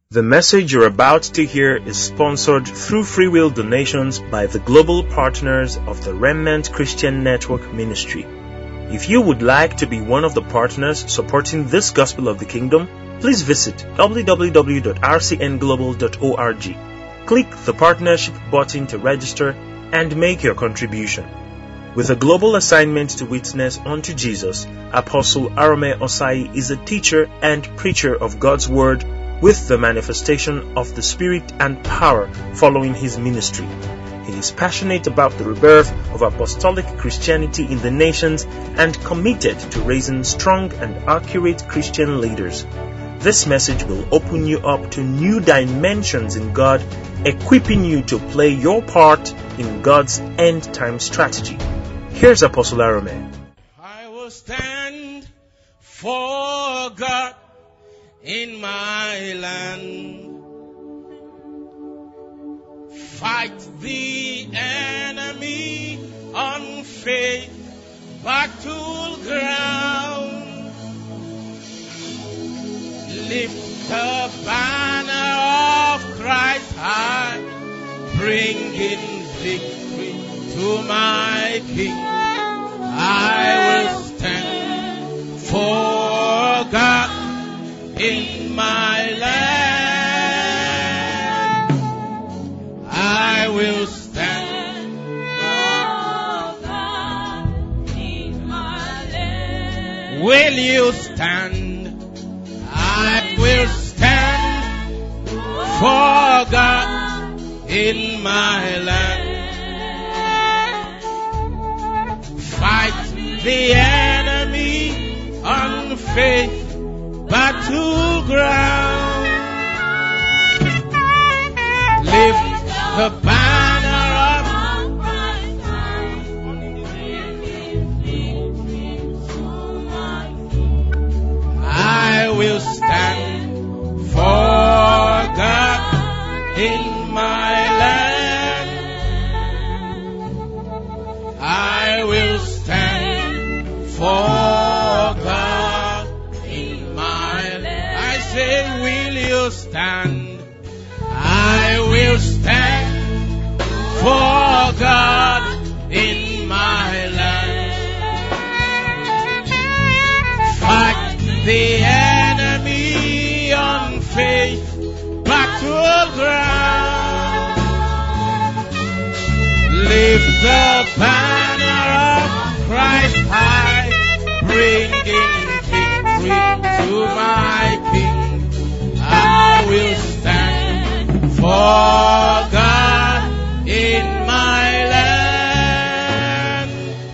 The message you're about to hear is sponsored through freewill donations by the global partners of the Remnant Christian Network Ministry. If you would like to be one of the partners supporting this gospel of the kingdom, please visit www.rcnglobal.org. Click the partnership button to register and make your contribution. With a global assignment to witness unto Jesus, Apostle Arome Osai is a teacher and preacher of God's Word with the manifestation of the Spirit and power following his ministry. He is passionate about the rebirth of apostolic Christianity in the nations and committed to raising strong and accurate Christian leaders. This message will open you up to new dimensions in God, equipping you to play your part in God's end-time strategy. Here's Apostle Arome. I will stand for God in my land. Fight the enemy on faith, battle ground. Lift the banner of Christ high, bringing victory to my King. I will stand for God in my land. I will stand for God in my land. Will you stand? I will stand for God in my land. Fight the enemy on faith, battleground. Lift the banner up. I will stand for God in my land. I will stand for God in my land. I say, will you stand? I will stand for God in my land. Fight the enemy on faith, battleground. Lift the banner of Christ high, bringing victory to my King. I will stand for God in my land.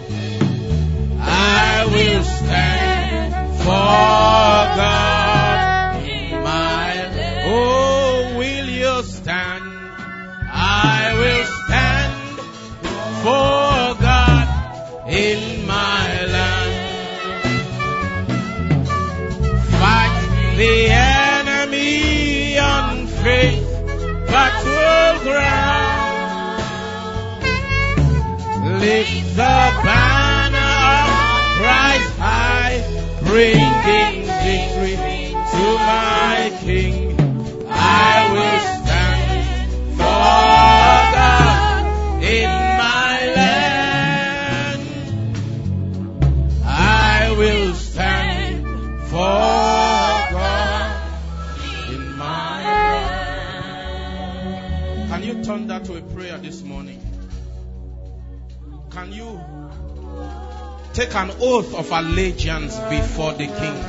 I will stand for God in my land. Oh, will you stand? I will stand for God in my land. Fight the enemy on faith, battleground. Lift the banner of Christ high, bringing victory to my King. I will stand for God in my land. I will stand for God in my land. Can you turn that to a prayer this morning? Can you take an oath of allegiance before the King?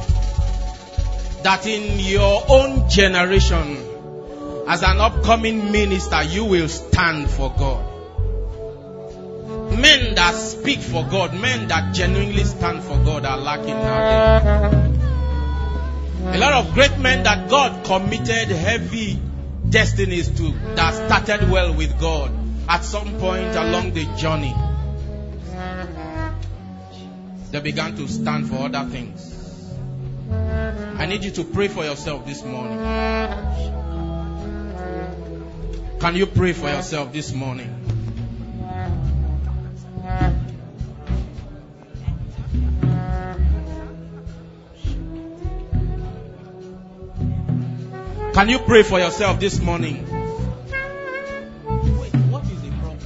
That in your own generation, as an upcoming minister, you will stand for God. Men that speak for God, men that genuinely stand for God are lacking nowadays. A lot of great men that God committed heavy destinies to, that started well with God, at some point along the journey, they began to stand for other things. I need you to pray for yourself this morning. Can you pray for yourself this morning? Can you pray for yourself this morning? Wait, what is the problem?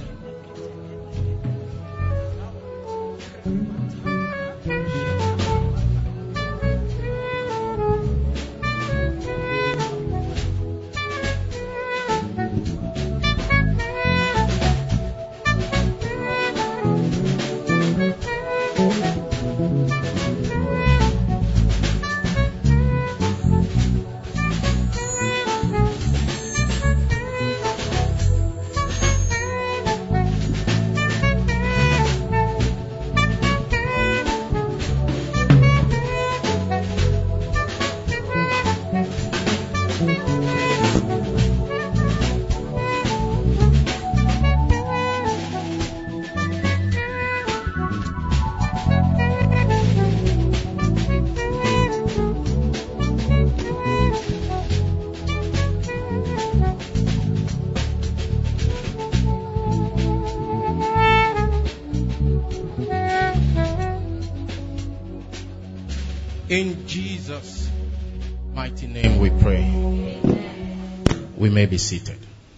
In Jesus' mighty name we pray. Amen. We may be seated.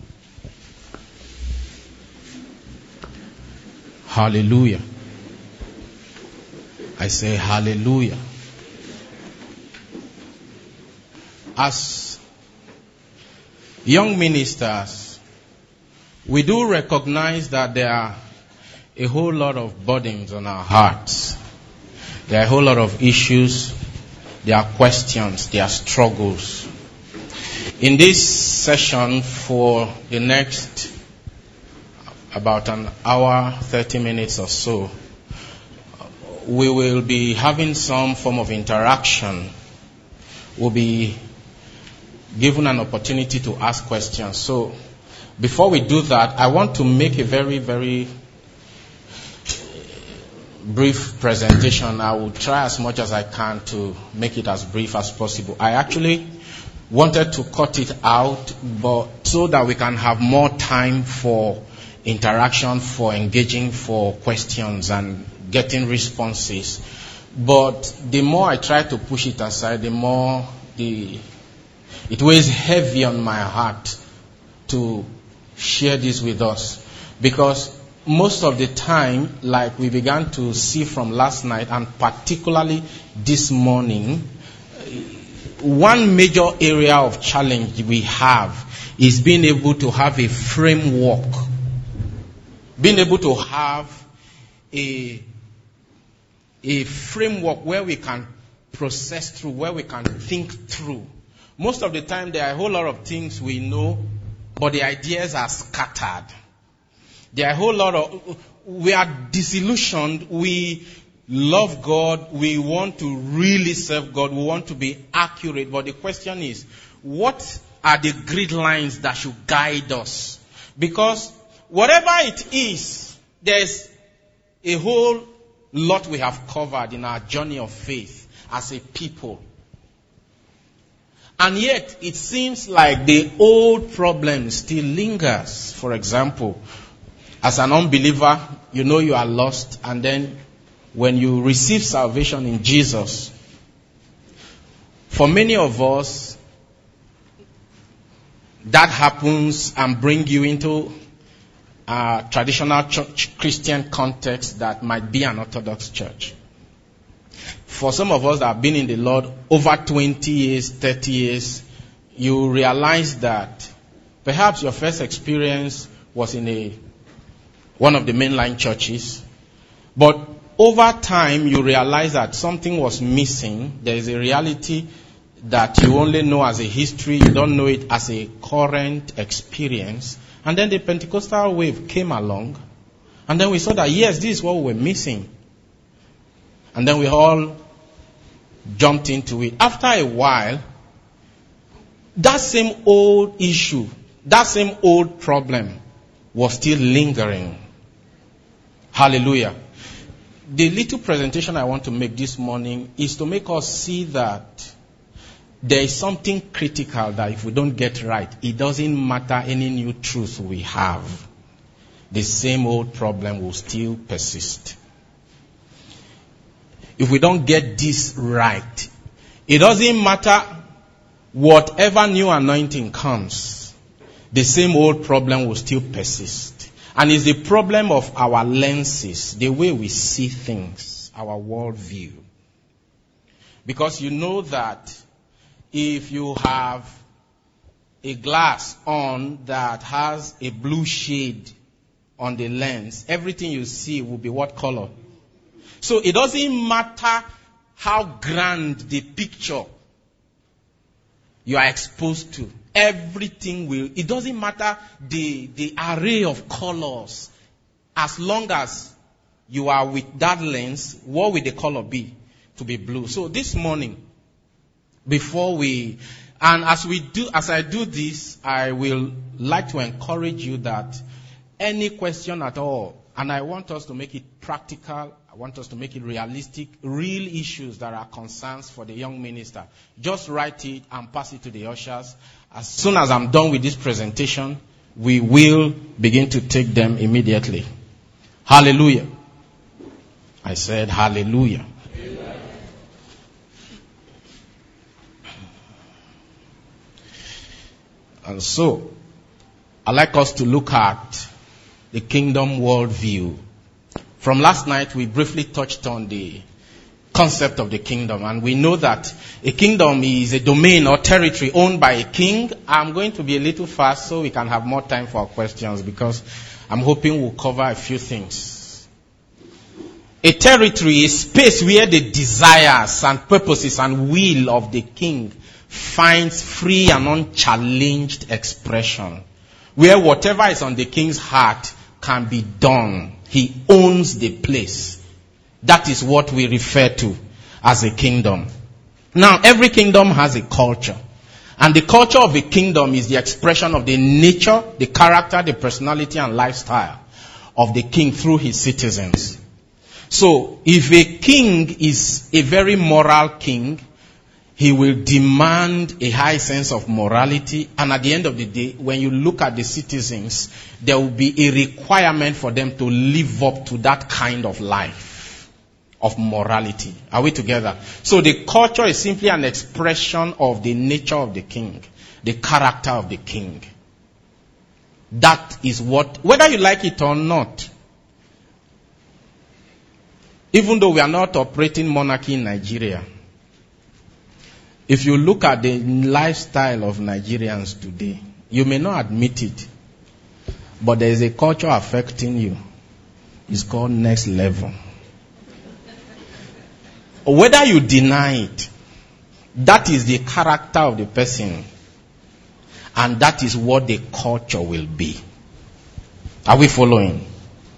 Hallelujah. I say hallelujah. As young ministers, we do recognize that there are a whole lot of burdens on our hearts. There are a whole lot of issues. There are questions. There are struggles. In this session for the next about an hour, 30 minutes or so, we will be having some form of interaction. We'll be given an opportunity to ask questions. So before we do that, I want to make a very, very brief presentation. I will try as much as I can to make it as brief as possible. I actually wanted to cut it out, but so that we can have more time for interaction, for engaging, for questions and getting responses. But the more I try to push it aside, the more it weighs heavy on my heart to share this with us. Because most of the time, like we began to see from last night, and particularly this morning, one major area of challenge we have is being able to have a framework, being able to have a framework where we can process through, where we can think through. Most of the time, there are a whole lot of things we know, but the ideas are scattered. There are a whole lot of, we are disillusioned, we love God, we want to really serve God, we want to be accurate, but the question is, what are the grid lines that should guide us? Because whatever it is, there's a whole lot we have covered in our journey of faith as a people. And yet, it seems like the old problem still lingers. For example, as an unbeliever, you know you are lost, and then when you receive salvation in Jesus, for many of us, that happens and bring you into a traditional church Christian context that might be an Orthodox church. For some of us that have been in the Lord over 20 years, 30 years, you realize that perhaps your first experience was in one of the mainline churches, but over time you realize that something was missing. There is a reality that you only know as a history, you don't know it as a current experience. And then the Pentecostal wave came along, and then we saw that yes, this is what we were missing. And then we all jumped into it. After a while, that same old issue, that same old problem was still lingering. Hallelujah. The little presentation I want to make this morning is to make us see that there is something critical that if we don't get right, it doesn't matter any new truth we have. The same old problem will still persist. If we don't get this right, it doesn't matter whatever new anointing comes, the same old problem will still persist. And it's the problem of our lenses, the way we see things, our worldview. Because you know that if you have a glass on that has a blue shade on the lens, everything you see will be what color? So it doesn't matter how grand the picture you are exposed to. Everything will, it doesn't matter the array of colors. As long as you are with that lens, what will the color be? To be blue. So this morning, as I do this, I will like to encourage you that any question at all, and I want us to make it practical, I want us to make it realistic, real issues that are concerns for the young minister. Just write it and pass it to the ushers. As soon as I'm done with this presentation, we will begin to take them immediately. Hallelujah. I said hallelujah. Amen. And so, I'd like us to look at the kingdom worldview. From last night, we briefly touched on the concept of the kingdom. And we know that a kingdom is a domain or territory owned by a king. I'm going to be a little fast so we can have more time for our questions, because I'm hoping we'll cover a few things. A territory is space where the desires and purposes and will of the king finds free and unchallenged expression. Where whatever is on the king's heart can be done. He owns the place. That is what we refer to as a kingdom. Now, every kingdom has a culture. And the culture of a kingdom is the expression of the nature, the character, the personality, and lifestyle of the king through his citizens. So, if a king is a very moral king, he will demand a high sense of morality. And at the end of the day, when you look at the citizens, there will be a requirement for them to live up to that kind of life of morality. Are we together? So the culture is simply an expression of the nature of the king, the character of the king. That is what, whether you like it or not, even though we are not operating monarchy in Nigeria, if you look at the lifestyle of Nigerians today, you may not admit it, but there is a culture affecting you. It's called next level. Whether you deny it, that is the character of the person, and that is what the culture will be. Are we following?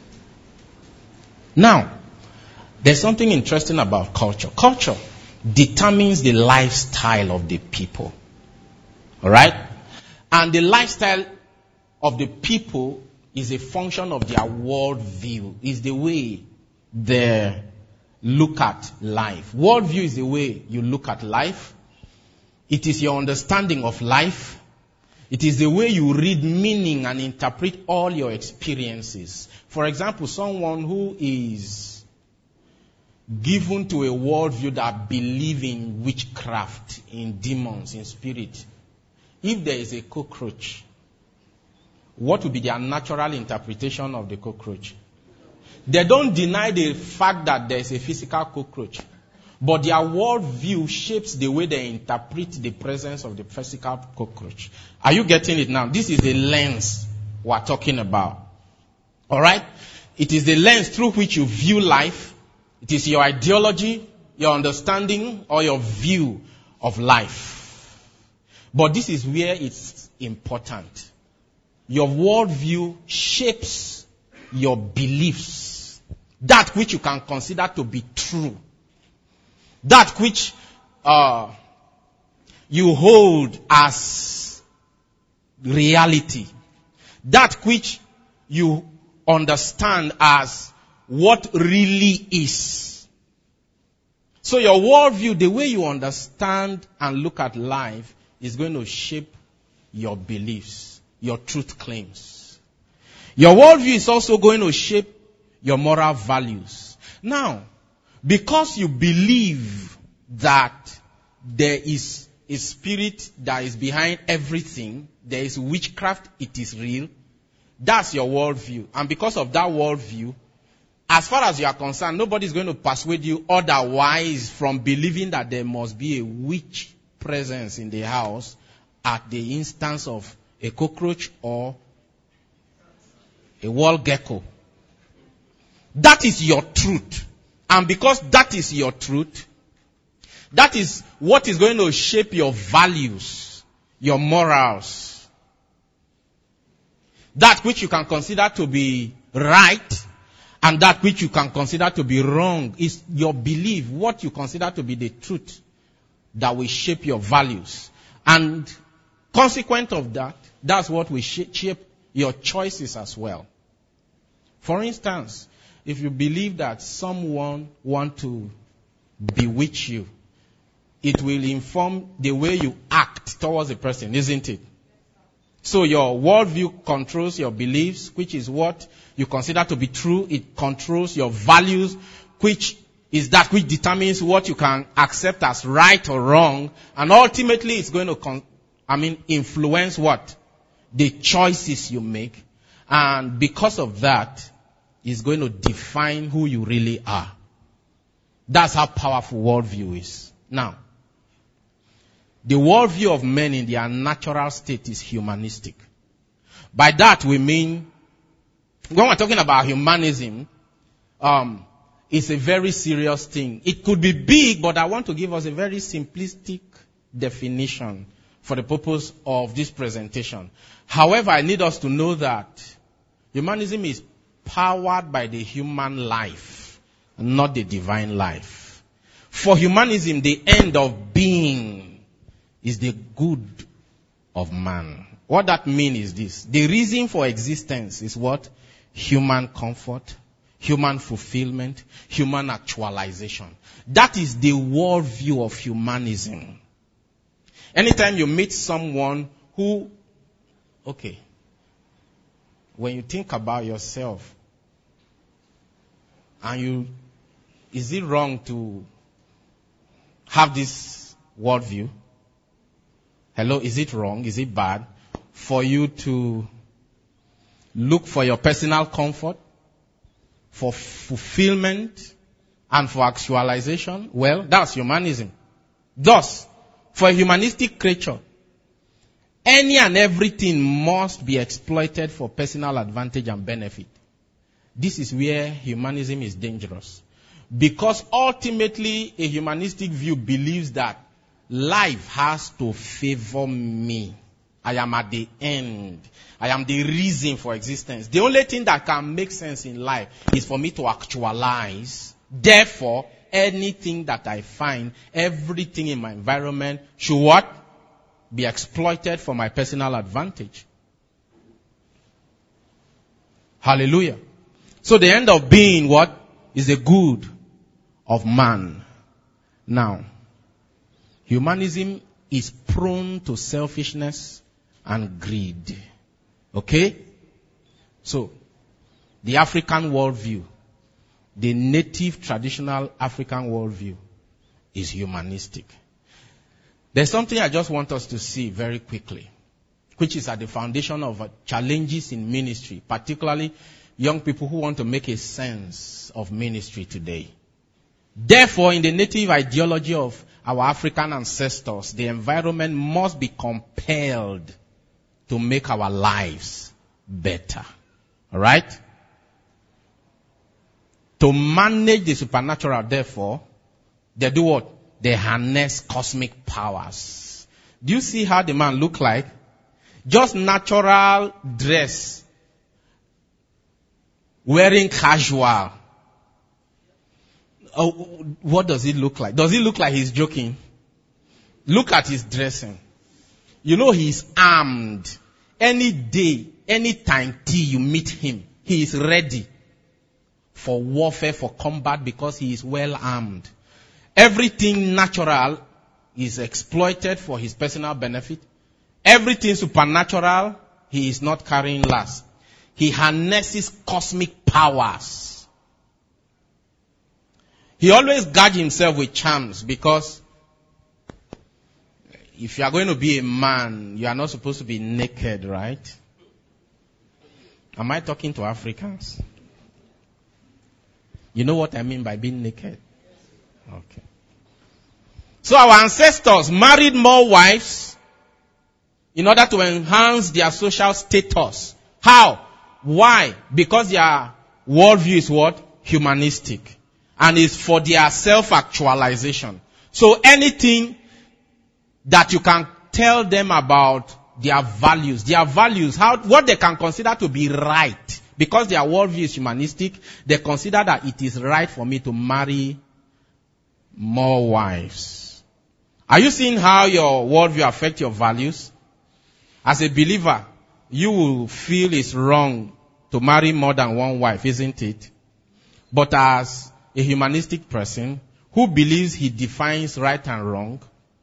Now, there's something interesting about culture. Culture determines the lifestyle of the people. Alright? And the lifestyle of the people is a function of their worldview. Is the way they look at life. Worldview is the way you look at life. It is your understanding of life. It is the way you read meaning and interpret all your experiences. For example, someone who is given to a worldview that believes in witchcraft, in demons, in spirit. If there is a cockroach, what would be their natural interpretation of the cockroach? They don't deny the fact that there is a physical cockroach, but their worldview shapes the way they interpret the presence of the physical cockroach. Are you getting it now? This is the lens we're talking about. Alright? It is the lens through which you view life. It is your ideology, your understanding, or your view of life. But this is where it's important. Your worldview shapes your beliefs. That which you can consider to be true. That which you hold as reality. That which you understand as what really is. So your worldview, the way you understand and look at life, is going to shape your beliefs, your truth claims. Your worldview is also going to shape your moral values. Now, because you believe that there is a spirit that is behind everything. There is witchcraft. It is real. That's your worldview. And because of that worldview, as far as you are concerned, nobody is going to persuade you otherwise from believing that there must be a witch presence in the house at the instance of a cockroach or a wall gecko. That is your truth. And because that is your truth, that is what is going to shape your values, your morals. That which you can consider to be right and that which you can consider to be wrong is your belief, what you consider to be the truth that will shape your values. And consequent of that, that's what will shape your choices as well. For instance, if you believe that someone wants to bewitch you, it will inform the way you act towards a person, isn't it? So your worldview controls your beliefs, which is what you consider to be true. It controls your values, which is that which determines what you can accept as right or wrong. And ultimately it's going to influence what? The choices you make. And because of that, it's going to define who you really are. That's how powerful worldview is. Now, the worldview of men in their natural state is humanistic. By that we mean, when we're talking about humanism, it's a very serious thing. It could be big, but I want to give us a very simplistic definition for the purpose of this presentation. However, I need us to know that humanism is powered by the human life, not the divine life. For humanism, the end of being is the good of man. What that means is this. The reason for existence is what? Human comfort, human fulfillment, human actualization. That is the worldview of humanism. Anytime you meet someone who, when you think about yourself, and is it wrong to have this worldview? Hello, is it wrong? Is it bad for you to look for your personal comfort, for fulfillment, and for actualization? Well, that's humanism. Thus, for a humanistic creature, any and everything must be exploited for personal advantage and benefit. This is where humanism is dangerous. Because ultimately, a humanistic view believes that life has to favor me. I am at the end. I am the reason for existence. The only thing that can make sense in life is for me to actualize. Therefore, anything that I find, everything in my environment should what? Be exploited for my personal advantage. Hallelujah. So the end of being what? Is the good of man. Now, humanism is prone to selfishness and greed. Okay? So, the African worldview, the native traditional African worldview is humanistic. There's something I just want us to see very quickly, which is at the foundation of challenges in ministry, particularly young people who want to make a sense of ministry today. Therefore, in the native ideology of our African ancestors, the environment must be compelled to make our lives better. Alright? To manage the supernatural, therefore, they do what? They harness cosmic powers. Do you see how the man look like? Just natural dress. Wearing casual. Oh, what does it look like? Does it look like he's joking? Look at his dressing. You know he's armed. Any day, any time till you meet him, he is ready for warfare, for combat, because he is well armed. Everything natural is exploited for his personal benefit. Everything supernatural, he is not carrying last. He harnesses cosmic powers. He always guards himself with charms because if you are going to be a man, you are not supposed to be naked, right? Am I talking to Africans? You know what I mean by being naked? Okay. So our ancestors married more wives in order to enhance their social status. How? Why? Because their worldview is what? Humanistic. And it's for their self-actualization. So anything that you can tell them about their values, what they can consider to be right, because their worldview is humanistic, they consider that it is right for me to marry more wives. Are you seeing how your worldview affects your values? As a believer, you will feel it's wrong to marry more than one wife, isn't it? But as a humanistic person who believes he defines right and wrong,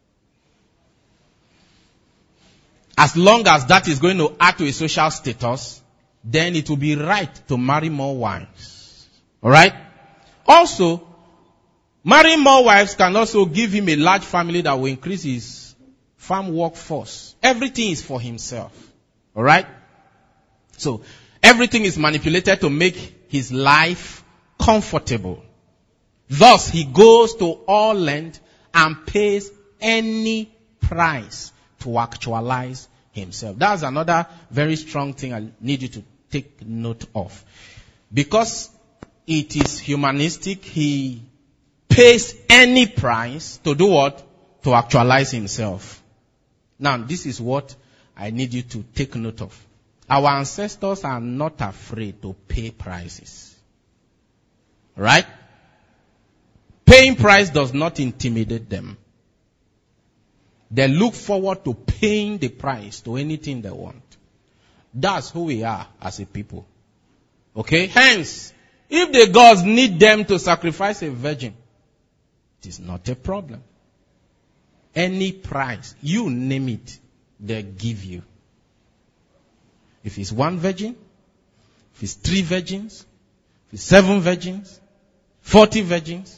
as long as that is going to add to a social status, then it will be right to marry more wives. Alright? Also, marrying more wives can also give him a large family that will increase his farm workforce. Everything is for himself. Alright? So, everything is manipulated to make his life comfortable. Thus, he goes to all length and pays any price to actualize himself. That's another very strong thing I need you to take note of. Because it is humanistic, he pays any price to do what? To actualize himself. Now, this is what I need you to take note of. Our ancestors are not afraid to pay prices. Right? Paying price does not intimidate them. They look forward to paying the price to anything they want. That's who we are as a people. Okay? Hence, if the gods need them to sacrifice a virgin, it is not a problem. Any price, you name it, they give you. If it's 1 virgin, if it's 3 virgins, if it's 7 virgins, 40 virgins,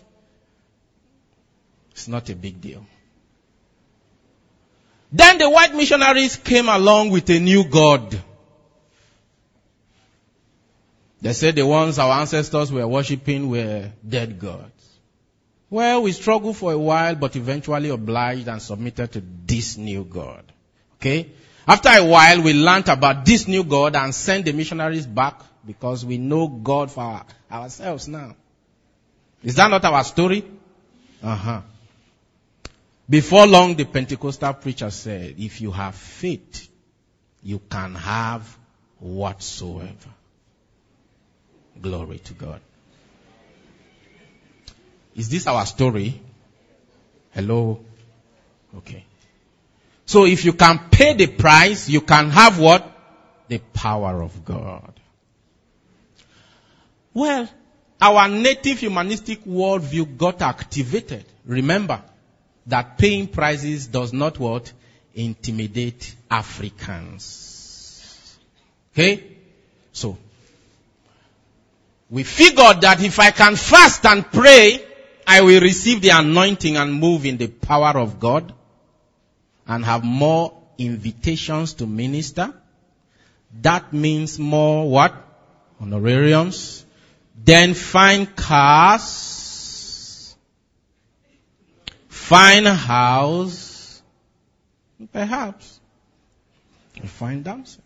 it's not a big deal. Then the white missionaries came along with a new god. They said the ones our ancestors were worshipping were dead gods. Well, we struggled for a while, but eventually obliged and submitted to this new god. Okay? After a while, we learned about this new god and sent the missionaries back because we know God for ourselves now. Is that not our story? Before long, the Pentecostal preacher said, if you have faith, you can have whatsoever. Glory to God. Is this our story? Hello? Okay. So if you can pay the price, you can have what? The power of God. Well, our native humanistic worldview got activated. Remember that paying prices does not what? Intimidate Africans. Okay? So, we figured that if I can fast and pray, I will receive the anointing and move in the power of God and have more invitations to minister. That means more what? Honorariums. Then fine cars, fine house, perhaps a fine dancer.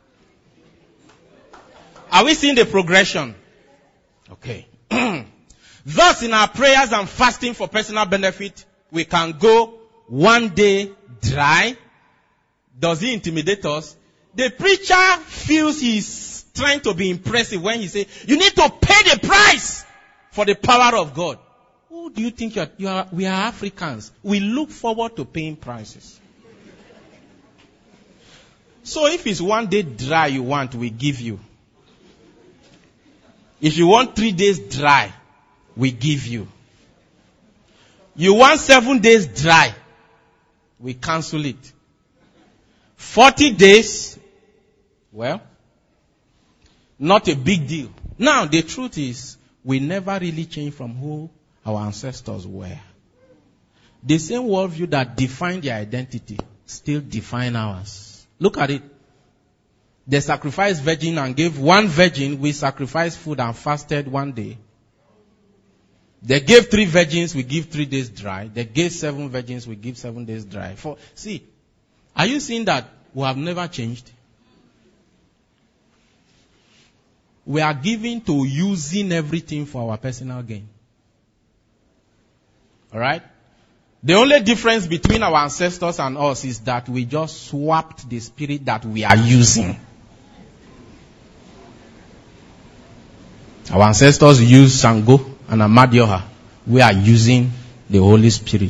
Are we seeing the progression? Okay. Thus, in our prayers and fasting for personal benefit, we can go 1 day dry. Does he intimidate us? The preacher feels he's trying to be impressive when he says, you need to pay the price for the power of God. Who do you think you are? We are Africans. We look forward to paying prices. So if it's 1 day dry you want, we give you. If you want 3 days dry, we give you. You want 7 days dry, we cancel it. 40 days, well, not a big deal. Now, the truth is, we never really changed from who our ancestors were. The same worldview that defined their identity still define ours. Look at it. They sacrificed virgin and gave one virgin. We sacrificed food and fasted one day. They gave 3 virgins, we give 3 days dry. They gave 7 virgins, we give 7 days dry. See, are you seeing that we have never changed? We are given to using everything for our personal gain. Alright? The only difference between our ancestors and us is that we just swapped the spirit that we are using. Our ancestors used Sango and Amadioha. We are using the Holy Spirit.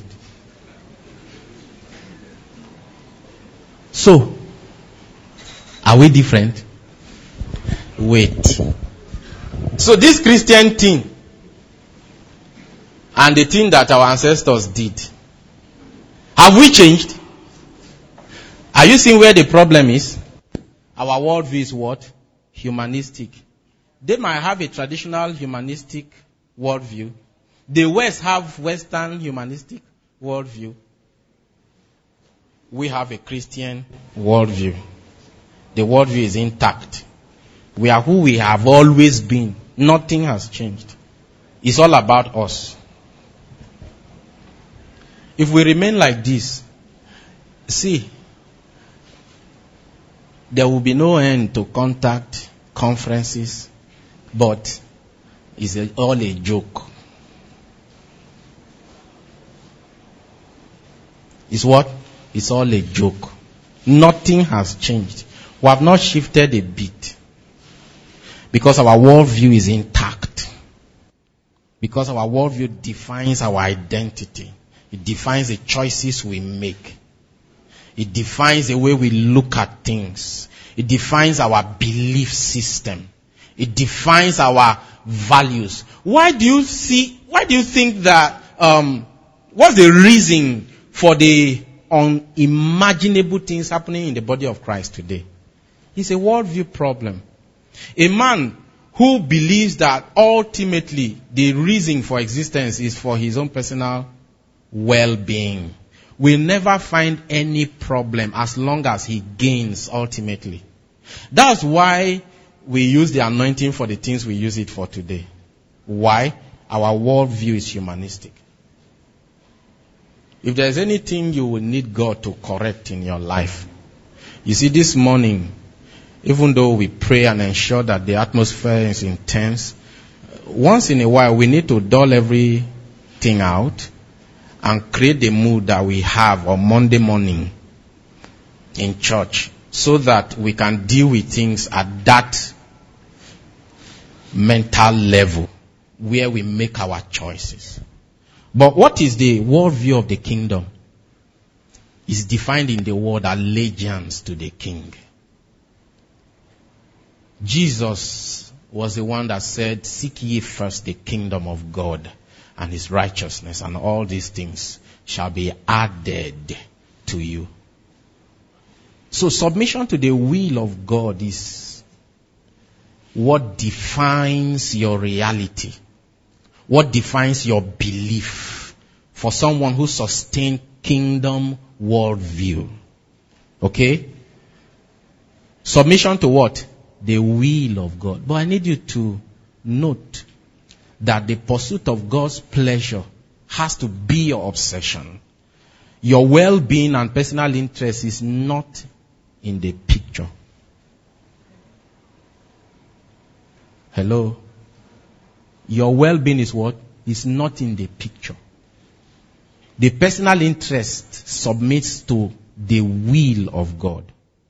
So, are we different? Wait. So this Christian thing and the thing that our ancestors did, have we changed? Are you seeing where the problem is? Our worldview is what? Humanistic. They might have a traditional humanistic worldview. The West have Western humanistic worldview. We have a Christian worldview. The worldview is intact. We are who we have always been. Nothing has changed. It's all about us. If we remain like this, see, there will be no end to contact, conferences, but it's all a joke. It's what? It's all a joke. Nothing has changed. We have not shifted a bit. Because our worldview is intact. Because our worldview defines our identity. It defines the choices we make. It defines the way we look at things. It defines our belief system. It defines our values. Why do you think that, what's the reason for the unimaginable things happening in the body of Christ today? It's a worldview problem. A man who believes that ultimately the reason for existence is for his own personal well-being will never find any problem as long as he gains ultimately. That's why we use the anointing for the things we use it for today. Why? Our worldview is humanistic. If there's anything you will need God to correct in your life, you see, this morning, even though we pray and ensure that the atmosphere is intense, once in a while we need to dull everything out and create the mood that we have on Monday morning in church so that we can deal with things at that mental level where we make our choices. But what is the worldview of the kingdom? It's defined in the word allegiance to the king. Jesus was the one that said, "Seek ye first the kingdom of God and his righteousness, and all these things shall be added to you." So submission to the will of God is what defines your reality, what defines your belief for someone who sustains kingdom worldview. Okay? Submission to what? The will of God. But I need you to note that the pursuit of God's pleasure has to be your obsession. Your well-being and personal interest is not in the picture. Hello? Your well-being is what? Is not in the picture. The personal interest submits to the will of God.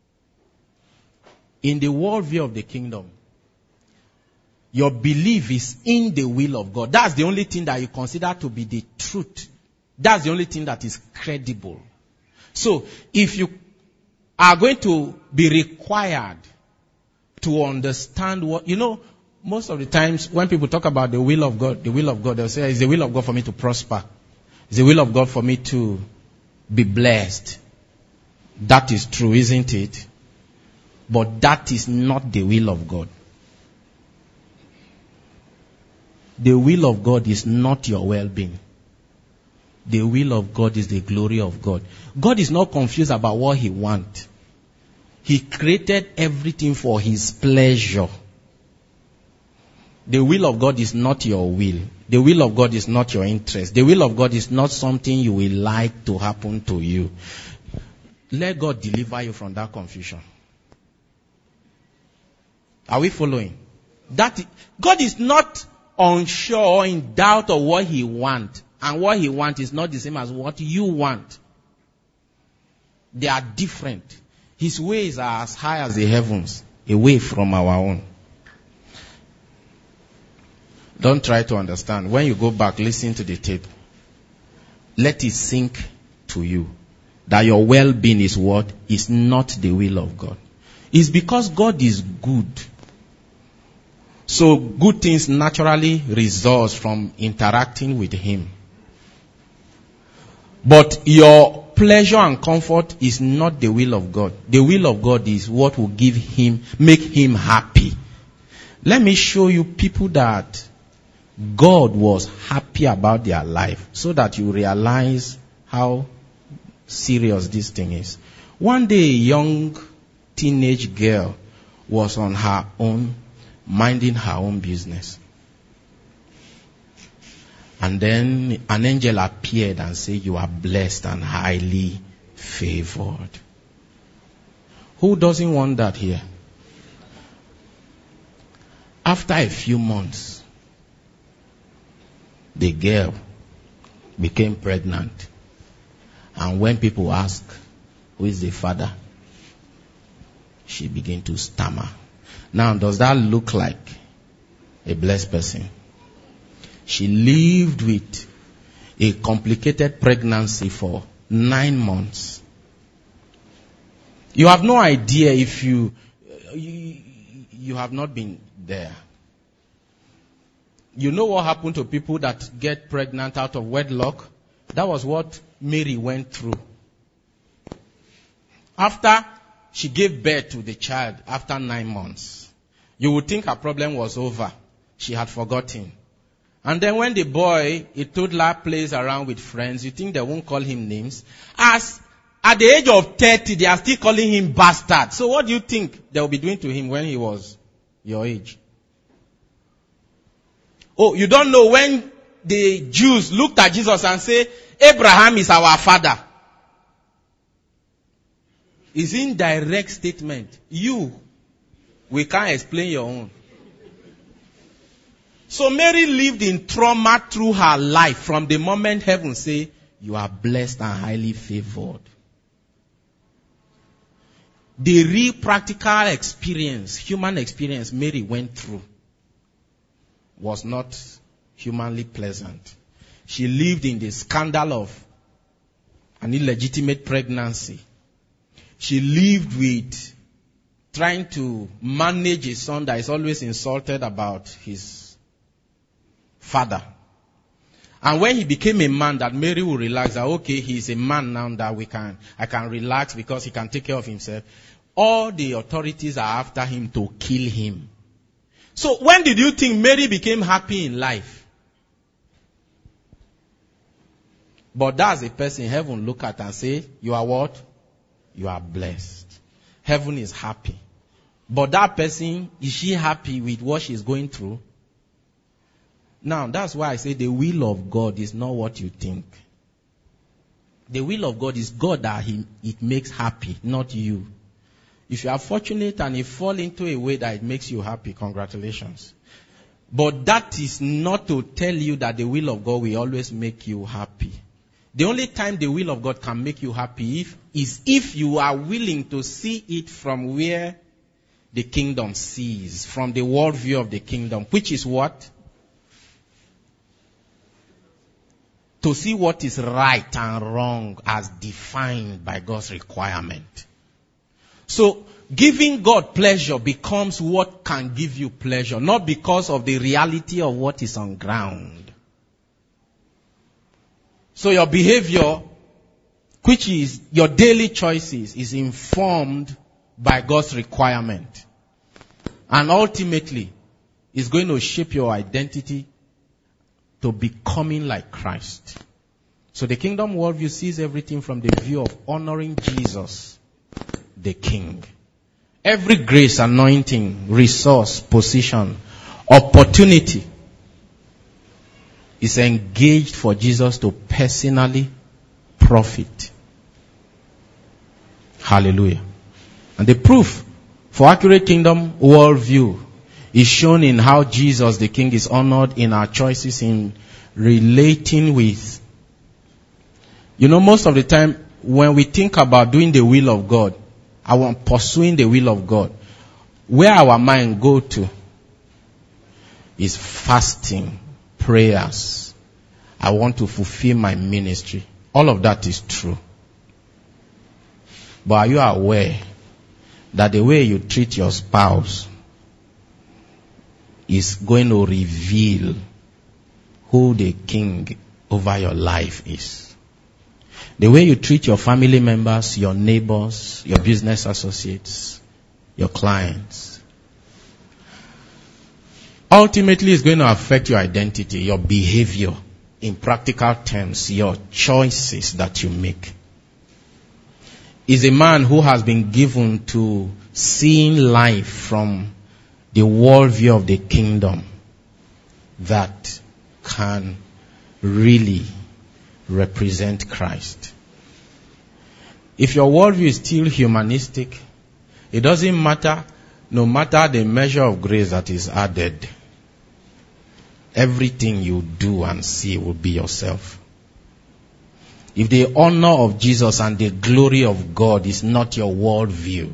In the worldview of the kingdom, your belief is in the will of God. That's the only thing that you consider to be the truth. That's the only thing that is credible. So, if you are going to be required to understand what, most of the times when people talk about the will of God, they'll say, "It's the will of God for me to prosper. It's the will of God for me to be blessed." That is true, isn't it? But that is not the will of God. The will of God is not your well-being. The will of God is the glory of God. God is not confused about what he wants. He created everything for his pleasure. The will of God is not your will. The will of God is not your interest. The will of God is not something you will like to happen to you. Let God deliver you from that confusion. Are we following? God is not unsure or in doubt of what he wants. And what he wants is not the same as what you want. They are different. His ways are as high as the heavens, away from our own. Don't try to understand. When you go back, listen to the tape. Let it sink to you that your well-being is what? Is not the will of God. It's because God is good. So good things naturally result from interacting with him. But your pleasure and comfort is not the will of God. The will of God is what will make him happy. Let me show you people that God was happy about their life, so that you realize how serious this thing is. One day, a young teenage girl was on her own, minding her own business. And then an angel appeared and said, "You are blessed and highly favored." Who doesn't want that here? After a few months, the girl became pregnant. And when people ask, "Who is the father?" she began to stammer. Now, does that look like a blessed person? She lived with a complicated pregnancy for 9 months. You have no idea if you have not been there. You know what happened to people that get pregnant out of wedlock? That was what Mary went through. After she gave birth to the child, after 9 months, you would think her problem was over. She had forgotten. And then when the boy, a toddler, plays around with friends, you think they won't call him names. As at the age of 30, they are still calling him bastard. So what do you think they will be doing to him when he was your age? Oh, you don't know when the Jews looked at Jesus and said, "Abraham is our father." It's indirect statement. We can't explain your own. So Mary lived in trauma through her life from the moment heaven said, "You are blessed and highly favored." The real practical experience, human experience Mary went through was not humanly pleasant. She lived in the scandal of an illegitimate pregnancy. She lived with trying to manage a son that is always insulted about his father. And when he became a man, that Mary will realize that, okay, he's a man now, that I can relax because he can take care of himself. All the authorities are after him to kill him. So when did you think Mary became happy in life? But that's a person heaven look at and say, "You are what? You are blessed." Heaven is happy. But that person, is she happy with what she's going through? Now, that's why I say the will of God is not what you think. The will of God is God that it makes happy, not you. If you are fortunate and you fall into a way that it makes you happy, congratulations. But that is not to tell you that the will of God will always make you happy. The only time the will of God can make you happy is if you are willing to see it from where the kingdom sees, from the worldview of the kingdom, which is what? To see what is right and wrong as defined by God's requirement. So, giving God pleasure becomes what can give you pleasure, not because of the reality of what is on ground. So your behavior, which is your daily choices, is informed by God's requirement. And ultimately, is going to shape your identity to becoming like Christ. So the kingdom worldview sees everything from the view of honoring Jesus, the King. Every grace, anointing, resource, position, opportunity is engaged for Jesus to personally profit. Hallelujah. And the proof for accurate kingdom worldview is shown in how Jesus, the King, is honored in our choices in relating with. You know, most of the time when we think about doing the will of God, pursuing the will of God, where our mind go to is fasting, prayers. I want to fulfill my ministry. All of that is true. But are you aware that the way you treat your spouse is going to reveal who the King over your life is? The way you treat your family members, your neighbors, your business associates, your clients, ultimately is going to affect your identity, your behavior, in practical terms, your choices that you make. Is a man who has been given to seeing life from the worldview of the kingdom that can really represent Christ. If your worldview is still humanistic, it doesn't matter, no matter the measure of grace that is added, everything you do and see will be yourself. If the honor of Jesus and the glory of God is not your worldview,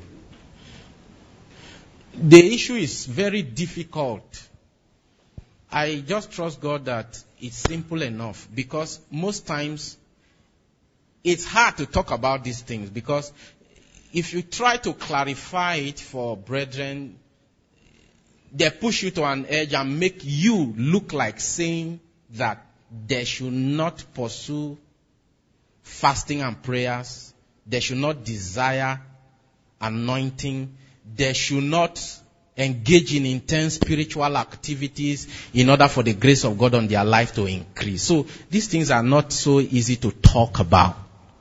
the issue is very difficult. I just trust God that it's simple enough, because most times it's hard to talk about these things, because if you try to clarify it for brethren, they push you to an edge and make you look like saying that they should not pursue fasting and prayers, they should not desire anointing, they should not engage in intense spiritual activities in order for the grace of God on their life to increase. So these things are not so easy to talk about.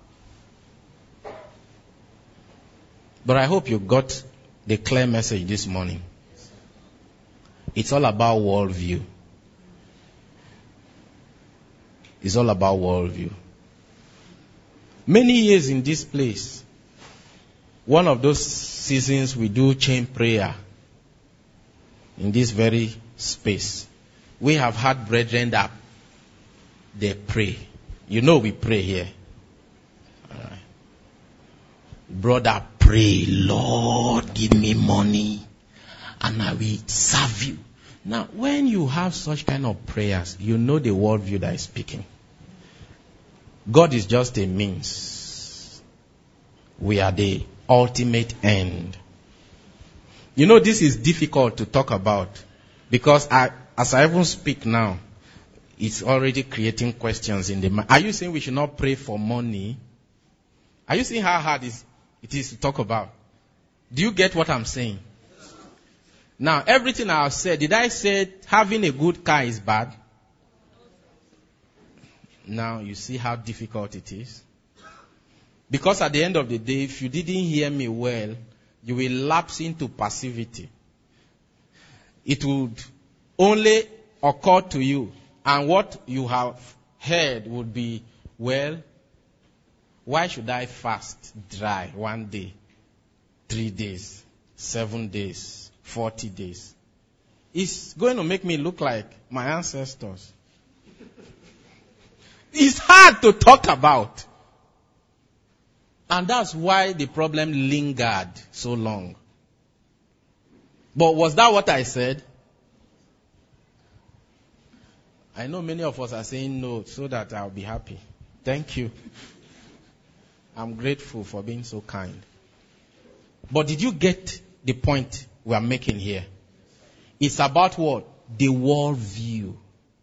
But I hope you got the clear message this morning. It's all about worldview. It's all about worldview. Many years in this place, one of those seasons we do chain prayer in this very space. We have had brethren that they pray. You know we pray here. Alright. Brother, pray, Lord, give me money and I will serve you. Now, when you have such kind of prayers, you know the worldview that is speaking. God is just a means. We are the ultimate end. You know, this is difficult to talk about, because as I even speak now, it's already creating questions in the mind. Are you saying we should not pray for money? Are you seeing how hard it is to talk about? Do you get what I'm saying? Now, everything I have said, did I say having a good car is bad? Now, you see how difficult it is. Because at the end of the day, if you didn't hear me well, you will lapse into passivity. It would only occur to you, and what you have heard would be, well, why should I fast dry 1 day, 3 days, 7 days, 40 days? It's going to make me look like my ancestors. It's hard to talk about. And that's why the problem lingered so long. But was that what I said? I know many of us are saying no, so that I'll be happy. Thank you. I'm grateful for being so kind. But did you get the point we are making here? It's about what? The worldview.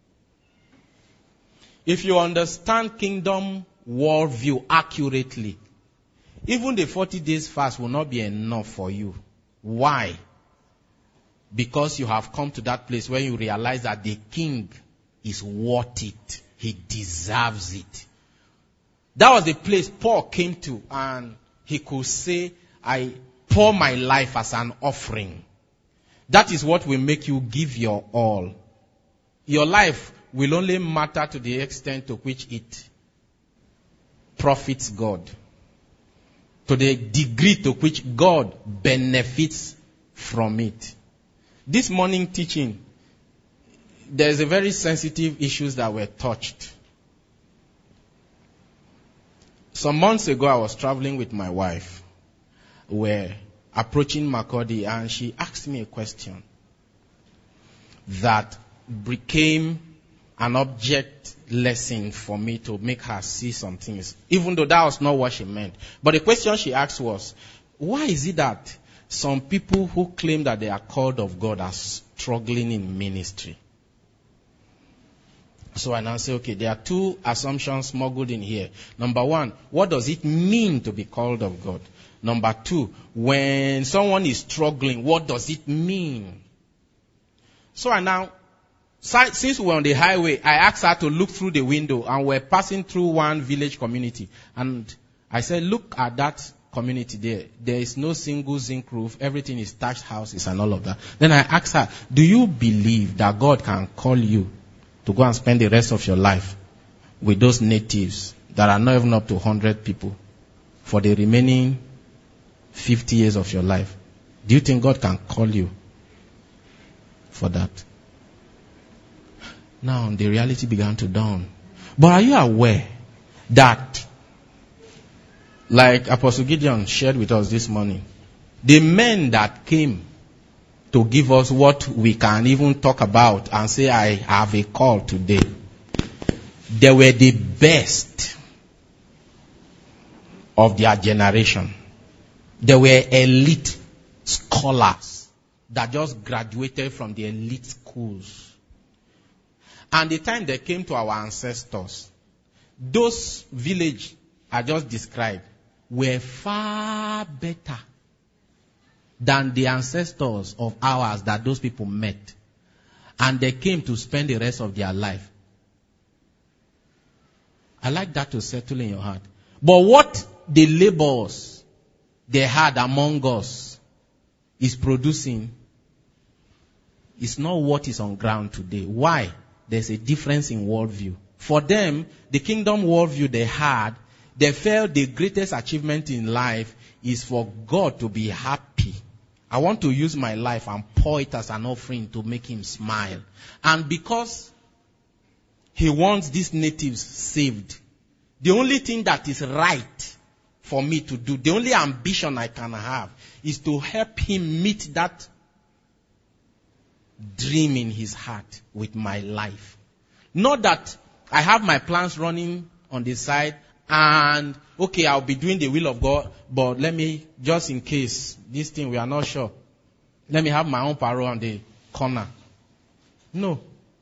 If you understand kingdom worldview accurately, even the 40 days fast will not be enough for you. Why? Because you have come to that place where you realize that the king is worth it. He deserves it. That was the place Paul came to, and he could say, I pour my life as an offering. That is what will make you give your all. Your life will only matter to the extent to which it profits God. To the degree to which God benefits from it. This morning teaching, there's a very sensitive issues that were touched. Some months ago, I was traveling with my wife. We're approaching Makurdi, and she asked me a question that became an object lesson for me to make her see some things, even though that was not what she meant. But the question she asked was, why is it that some people who claim that they are called of God are struggling in ministry? So I now say, okay, there are two assumptions smuggled in here. Number one, what does it mean to be called of God? Number two, when someone is struggling, what does it mean? So I now, since we're on the highway, I asked her to look through the window, and we're passing through one village community. And I said, look at that community there. There is no single zinc roof. Everything is thatched houses and all of that. Then I asked her, do you believe that God can call you to go and spend the rest of your life with those natives that are not even up to 100 people for the remaining 50 years of your life? Do you think God can call you for that? Now the reality began to dawn. But are you aware that, like Apostle Gideon shared with us this morning, the men that came to give us what we can even talk about and say, I have a call today, they were the best of their generation. They were elite scholars that just graduated from the elite schools. And the time they came to our ancestors, those villages I just described were far better than the ancestors of ours that those people met. And they came to spend the rest of their life. I like that to settle in your heart. But what the laborers they had among us is producing is not what is on ground today. Why? There's a difference in worldview. For them, the kingdom worldview they had, they felt the greatest achievement in life is for God to be happy. I want to use my life and pour it as an offering to make him smile. And because he wants these natives saved, the only thing that is right for me to do, the only ambition I can have, is to help him meet that dream in his heart with my life. Not that I have my plans running on the side and, okay, I'll be doing the will of God, but let me, just in case, this thing we are not sure, let me have my own parole on the corner. No.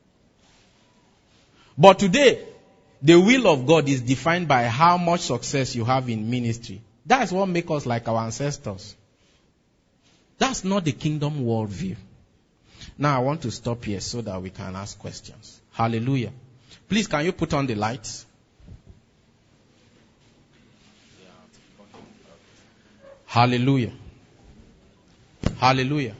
But today, the will of God is defined by how much success you have in ministry. That's what makes us like our ancestors. That's not the kingdom worldview. Now I want to stop here so that we can ask questions. Hallelujah. Please, can you put on the lights? Hallelujah. Hallelujah.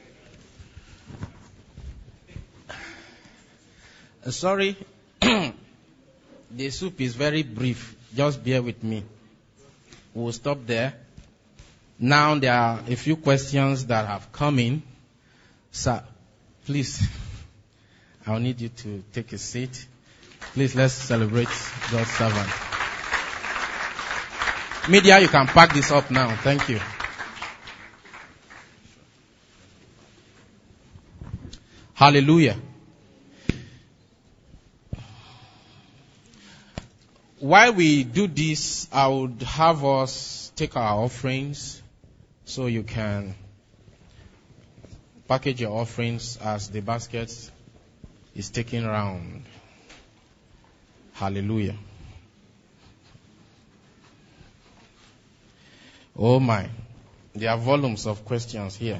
Sorry, the soup is very brief. Just bear with me. We'll stop there. Now there are a few questions that have come in. Sir, please, I'll need you to take a seat. Please, let's celebrate God's servant. Media, you can pack this up now. Thank you. Hallelujah. While we do this, I would have us take our offerings so you can package your offerings as the basket is taken around. Hallelujah. Oh my, there are volumes of questions here.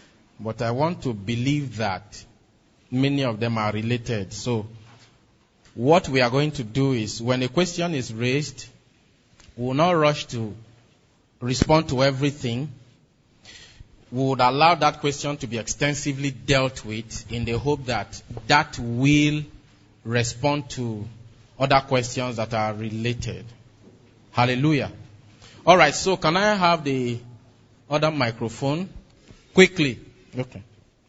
But I want to believe that many of them are related. So what we are going to do is, when a question is raised, we will not rush to respond to everything. We would allow that question to be extensively dealt with in the hope that that will respond to other questions that are related. Hallelujah. All right, so can I have the other microphone? Quickly. Okay.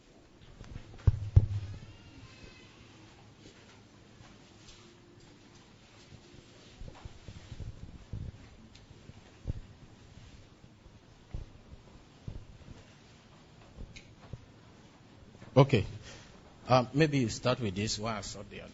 Okay. Maybe you start with this while I sort the others.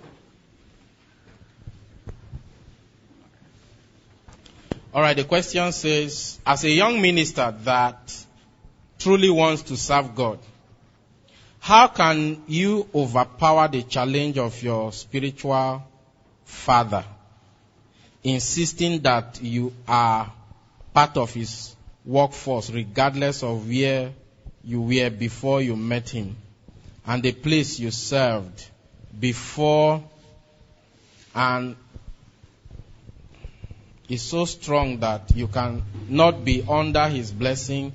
All right, the question says, as a young minister that truly wants to serve God, how can you overpower the challenge of your spiritual father, insisting that you are part of his workforce regardless of where you were before you met him and the place you served before, and is so strong that you can not be under his blessing,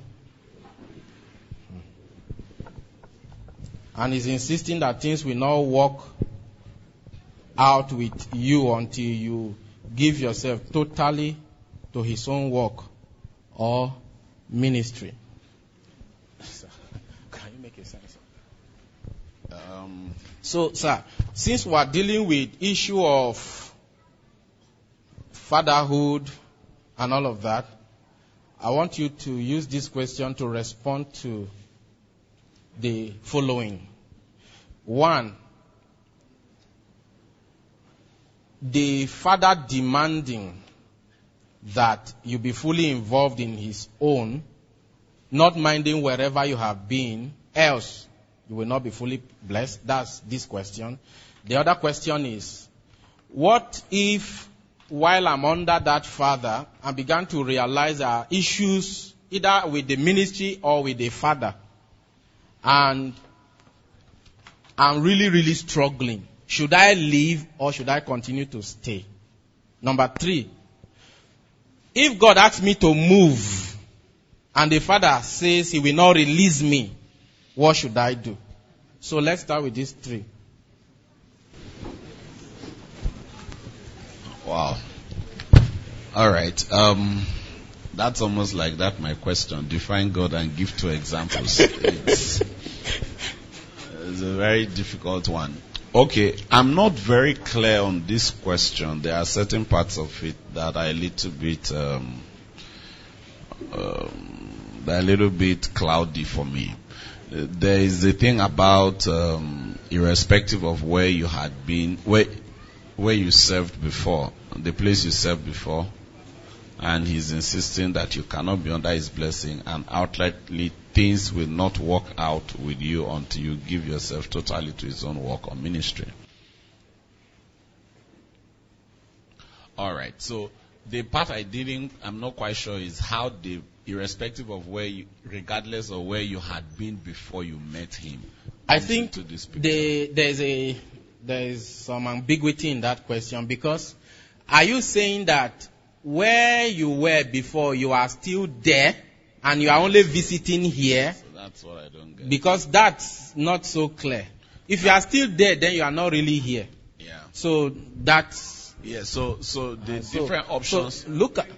and is insisting that things will not work out with you until you give yourself totally to his own work or ministry. Can you make a sense? So, sir, since we are dealing with issue of fatherhood and all of that, I want you to use this question to respond to the following. 1, the father demanding that you be fully involved in his own, not minding wherever you have been, else you will not be fully blessed. That's this question. The other question is, what if while I'm under that father, I began to realize there are issues either with the ministry or with the father, and I'm really, really struggling? Should I leave or should I continue to stay? Number 3, if God asks me to move and the father says he will not release me, what should I do? So let's start with these 3. Wow. All right. That's almost like that my question. Define God and give 2 examples. It's a very difficult one. Okay, I'm not very clear on this question. There are certain parts of it that are a little bit cloudy for me. There is the thing about irrespective of where you had been, where you served before, the place you served before, and he's insisting that you cannot be under his blessing, and outrightly things will not work out with you until you give yourself totally to his own work or ministry. All right, so the part I'm not quite sure is how irrespective of where you, regardless of where you had been before you met him. I think there's some ambiguity in that question, because are you saying that where you were before you are still there and you are only visiting here? So that's what I don't get. Because that's not so clear. If you are still there, then you are not really here. Yeah. So that's... Yeah, so the different options... So look at...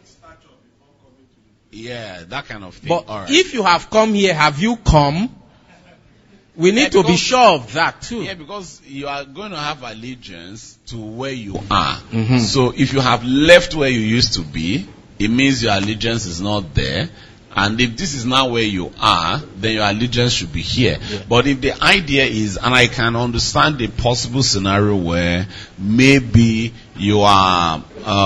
Yeah, that kind of thing. But all right. If you have come here, have you come? We need to be sure of that too. Yeah, because you are going to have allegiance to where you are. Mm-hmm. So if you have left where you used to be, it means your allegiance is not there. And if this is not where you are, then your allegiance should be here. Yeah. But if the idea is, and I can understand the possible scenario where maybe you are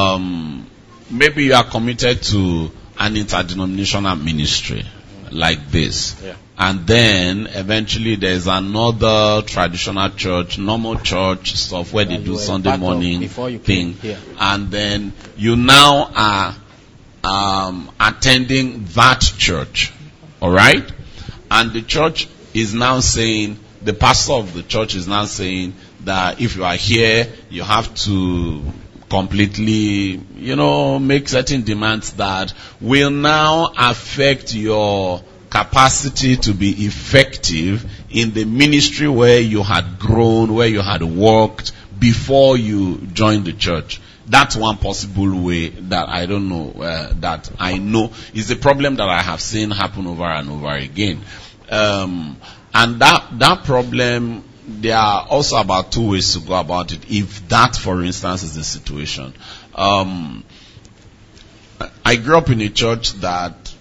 committed to an interdenominational ministry like this. Yeah. And then eventually there's another traditional church, normal church stuff where they do Sunday morning thing. And then you now are attending that church. Alright? And the church is now saying, the pastor of the church is now saying that if you are here, you have to completely, make certain demands that will now affect your capacity to be effective in the ministry where you had grown, where you had worked before you joined the church. That's one possible way that I don't know, that I know is a problem that I have seen happen over and over again. And that problem, there are also about two ways to go about it. If that, for instance, is the situation. I grew up in a church that,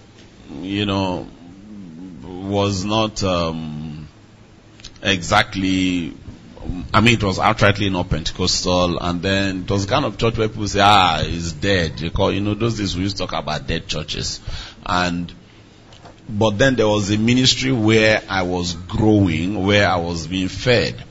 was not exactly, it was outrightly not Pentecostal, and then it was the kind of church where people say, it's dead. Those days we used to talk about dead churches. But then there was a ministry where I was growing, where I was being fed.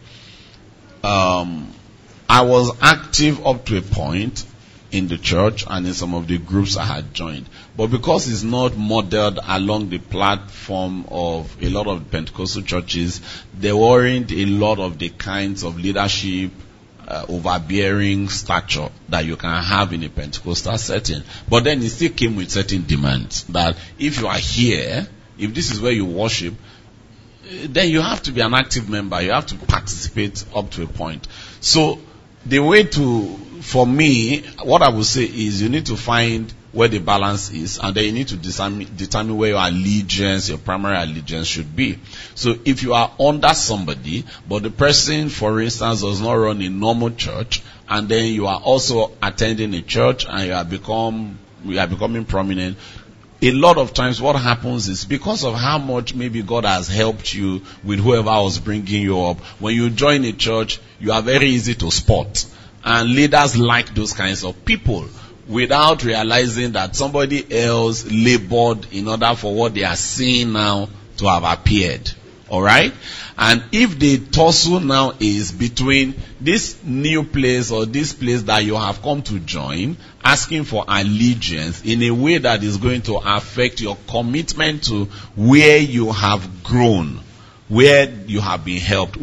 I was active up to a point in the church and in some of the groups I had joined. But because it's not modeled along the platform of a lot of Pentecostal churches, there weren't a lot of the kinds of leadership, overbearing stature that you can have in a Pentecostal setting. But then it still came with certain demands that if you are here, if this is where you worship, then you have to be an active member. You have to participate up to a point. So the way for me, what I would say is you need to find where the balance is, and then you need to determine where your allegiance, your primary allegiance should be. So if you are under somebody, but the person, for instance, does not run a normal church, and then you are also attending a church and you are becoming prominent, a lot of times what happens is because of how much maybe God has helped you with whoever was bringing you up, when you join a church, you are very easy to spot. And leaders like those kinds of people without realizing that somebody else labored in order for what they are seeing now to have appeared. Alright? And if the tussle now is between this new place or this place that you have come to join, asking for allegiance in a way that is going to affect your commitment to where you have grown, where you have been helped,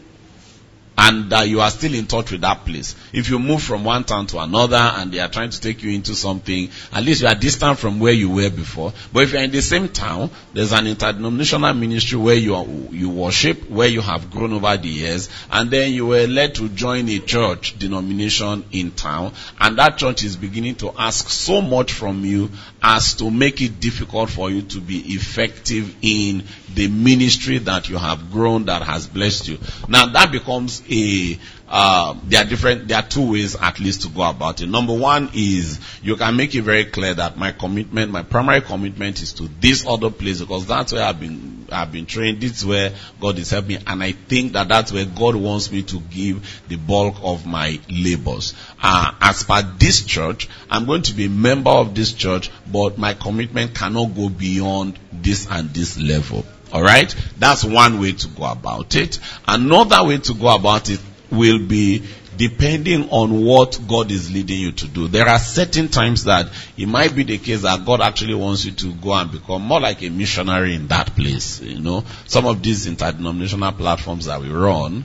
and that you are still in touch with that place. If you move from one town to another and they are trying to take you into something, at least you are distant from where you were before. But if you are in the same town, there's an interdenominational ministry where you worship, where you have grown over the years, and then you were led to join a church denomination in town, and that church is beginning to ask so much from you as to make it difficult for you to be effective in the ministry that you have grown, that has blessed you. Now that becomes there are two ways at least to go about it. Number one is you can make it very clear that my primary commitment is to this other place because that's where I've been trained. This is where God is helping me, and I think that that's where God wants me to give the bulk of my labors. As per this church, I'm going to be a member of this church, but my commitment cannot go beyond this and this level. Alright? That's one way to go about it. Another way to go about it will be depending on what God is leading you to do. There are certain times that it might be the case that God actually wants you to go and become more like a missionary in that place. Some of these interdenominational platforms that we run,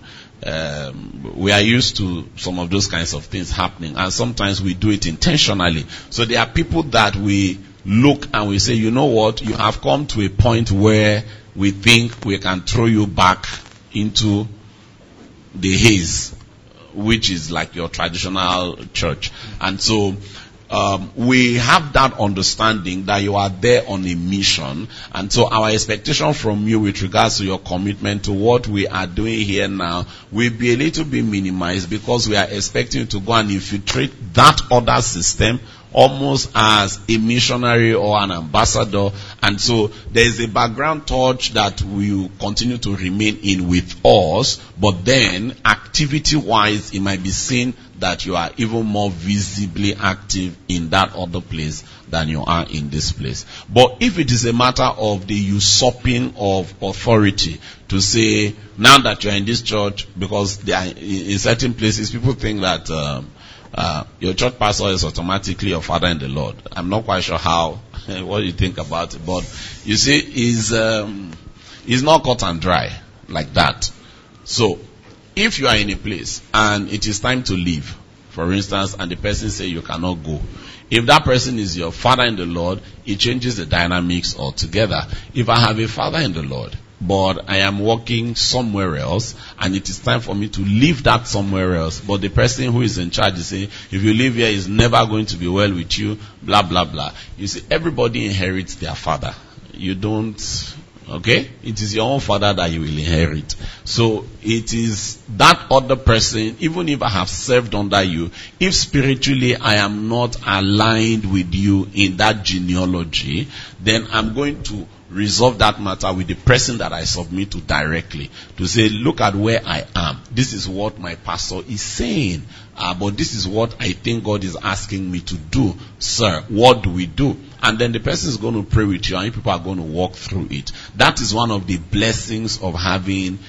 we are used to some of those kinds of things happening, and sometimes we do it intentionally. So there are people that we look and we say, you know what, you have come to a point where we think we can throw you back into the haze, which is like your traditional church. And so we have that understanding that you are there on a mission, and so our expectation from you with regards to your commitment to what we are doing here now will be a little bit minimized because we are expecting you to go and infiltrate that other system almost as a missionary or an ambassador. And so there is a background touch that will continue to remain in with us, but then activity-wise it might be seen that you are even more visibly active in that other place than you are in this place. But if it is a matter of the usurping of authority to say, now that you are in this church, because there are, in certain places people think that your church pastor is automatically your father in the Lord. I'm not quite sure what you think about it, but you see, is not cut and dry like that. So, if you are in a place and it is time to leave, for instance, and the person say you cannot go, if that person is your father in the Lord, it changes the dynamics altogether. If I have a father in the Lord, but I am working somewhere else, and it is time for me to leave that somewhere else, but the person who is in charge is saying, if you live here, it's never going to be well with you, blah, blah, blah. You see, everybody inherits their father. You don't, okay? It is your own father that you will inherit. So, it is that other person, even if I have served under you, if spiritually I am not aligned with you in that genealogy, then I'm going to resolve that matter with the person that I submit to directly. To say, look at where I am. This is what my pastor is saying. But this is what I think God is asking me to do. Sir, what do we do? And then the person is going to pray with you and people are going to walk through it. That is one of the blessings of having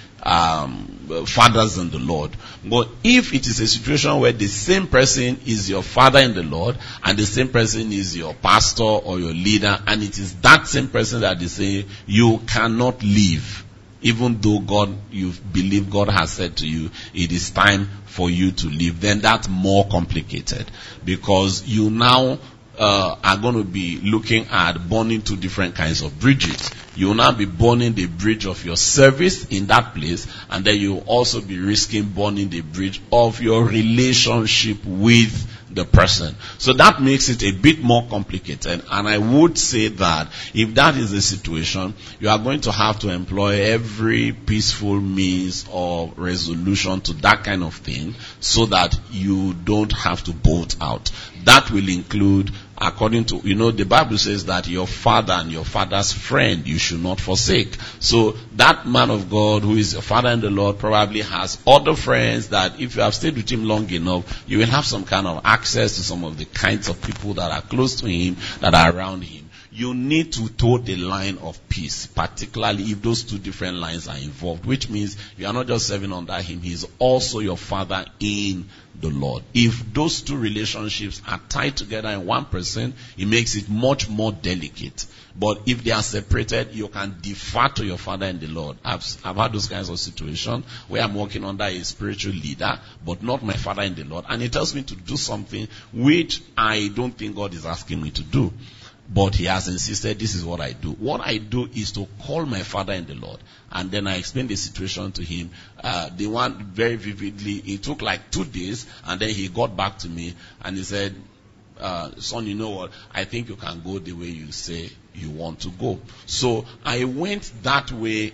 fathers in the Lord. But if it is a situation where the same person is your father in the Lord and the same person is your pastor or your leader, and it is that same person that is saying you cannot leave, even though you believe God has said to you, it is time for you to leave, then that's more complicated, because you now are going to be looking at burning two different kinds of bridges. You will now be burning the bridge of your service in that place, and then you will also be risking burning the bridge of your relationship with the person. So that makes it a bit more complicated, and I would say that if that is the situation, you are going to have to employ every peaceful means of resolution to that kind of thing so that you don't have to bolt out. That will include, according to, the Bible says that your father and your father's friend you should not forsake. So that man of God who is your father in the Lord probably has other friends that if you have stayed with him long enough, you will have some kind of access to some of the kinds of people that are close to him, that are around him. You need to toe the line of peace, particularly if those two different lines are involved, which means you are not just serving under him, he is also your father in the Lord. If those two relationships are tied together in one person, it makes it much more delicate. But if they are separated, you can defer to your father in the Lord. I've had those kinds of situations where I'm working under a spiritual leader, but not my father in the Lord. And he tells me to do something which I don't think God is asking me to do. But he has insisted, this is what I do. What I do is to call my father in the Lord. And then I explain the situation to him. The one very vividly, it took like 2 days, and then he got back to me and he said, son, you know what? I think you can go the way you say you want to go. So I went that way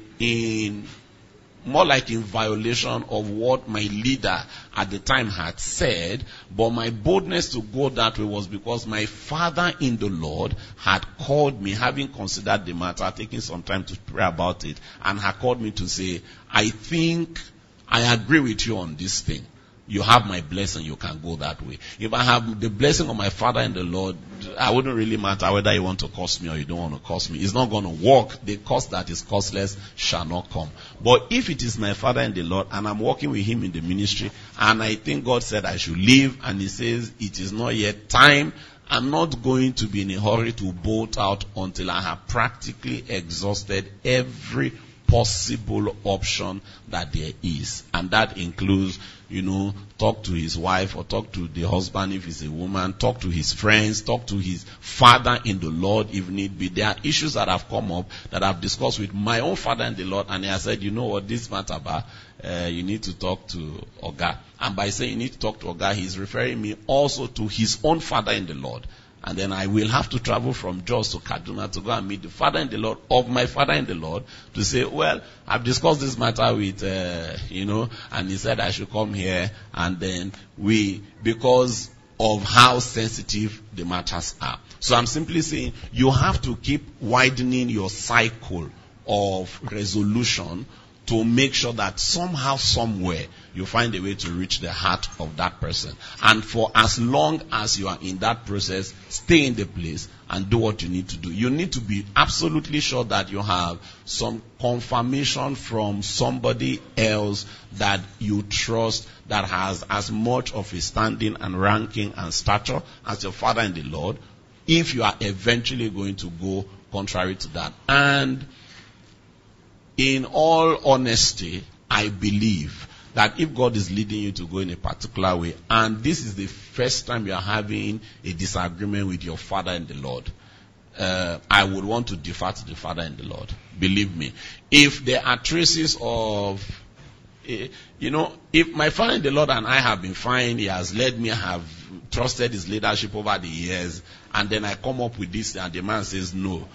more like in violation of what my leader at the time had said, but my boldness to go that way was because my father in the Lord had called me, having considered the matter, taking some time to pray about it, and had called me to say, I think I agree with you on this thing. You have my blessing, you can go that way. If I have the blessing of my father in the Lord, I wouldn't really matter whether you want to curse me or you don't want to curse me. It's not going to work. The curse that is causeless shall not come. But if it is my father in the Lord and I'm working with him in the ministry and I think God said I should leave and he says it is not yet time, I'm not going to be in a hurry to bolt out until I have practically exhausted every possible option that there is. And that includes, talk to his wife or talk to the husband if he's a woman, talk to his friends, talk to his father in the Lord if need be. There are issues that have come up that I've discussed with my own father in the Lord, and he has said, you know what, this matter, you need to talk to Oga. And by saying you need to talk to Oga, he's referring me also to his own father in the Lord. And then I will have to travel from Jos to Kaduna to go and meet the father in the Lord of my father in the Lord to say, well, I've discussed this matter with, and he said I should come here. And then because of how sensitive the matters are. So I'm simply saying you have to keep widening your cycle of resolution to make sure that somehow, somewhere, you find a way to reach the heart of that person. And for as long as you are in that process, stay in the place and do what you need to do. You need to be absolutely sure that you have some confirmation from somebody else that you trust, that has as much of a standing and ranking and stature as your father in the Lord, if you are eventually going to go contrary to that. And in all honesty, I believe that if God is leading you to go in a particular way, and this is the first time you are having a disagreement with your father in the Lord, I would want to defer to the father in the Lord. Believe me. If there are traces of, if my father in the Lord and I have been fine, he has led me, I have trusted his leadership over the years, and then I come up with this and the man says no,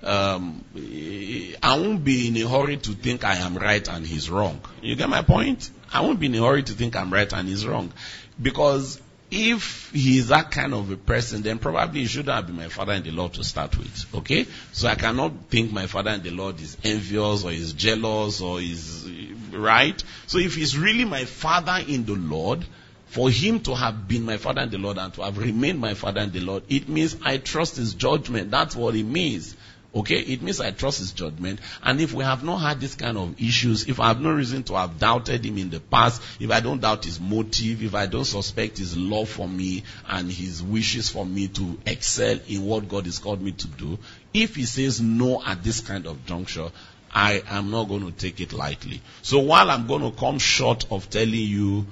I won't be in a hurry to think I am right and he's wrong. You get my point? I won't be in a hurry to think I'm right and he's wrong. Because if he is that kind of a person, then probably he shouldn't have been my father in the Lord to start with. Okay? So I cannot think my father in the Lord is envious or is jealous or is right. So if he's really my father in the Lord, for him to have been my father in the Lord and to have remained my father in the Lord, it means I trust his judgment. That's what it means. Okay, it means I trust his judgment. And if we have not had this kind of issues, if I have no reason to have doubted him in the past, if I don't doubt his motive, if I don't suspect his love for me and his wishes for me to excel in what God has called me to do, if he says no at this kind of juncture, I am not going to take it lightly. So while I'm going to come short of telling you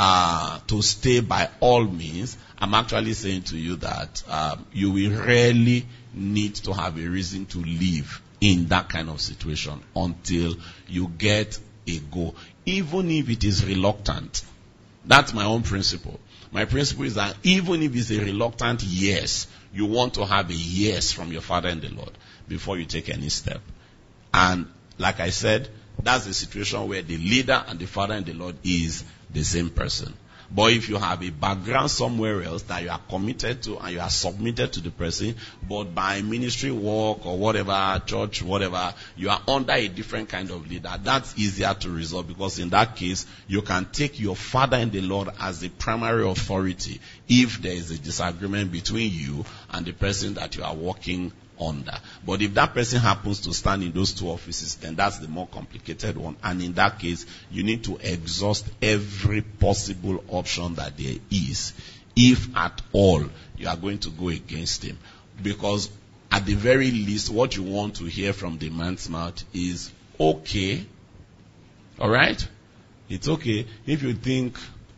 to stay by all means, I'm actually saying to you that you will rarely need to have a reason to live in that kind of situation until you get a go, even if it is reluctant. That's my own principle. My principle is that even if it's a reluctant yes, you want to have a yes from your father in the Lord before you take any step. And like I said, that's the situation where the leader and the father in the Lord is the same person. But if you have a background somewhere else that you are committed to and you are submitted to the person, but by ministry work or whatever, church, whatever, you are under a different kind of leader, that's easier to resolve, because in that case, you can take your father in the Lord as the primary authority if there is a disagreement between you and the person that you are working under. But if that person happens to stand in those two offices, then that's the more complicated one. And in that case, you need to exhaust every possible option that there is, if at all you are going to go against him. Because at the very least, what you want to hear from the man's mouth is, okay, alright? It's okay. If you think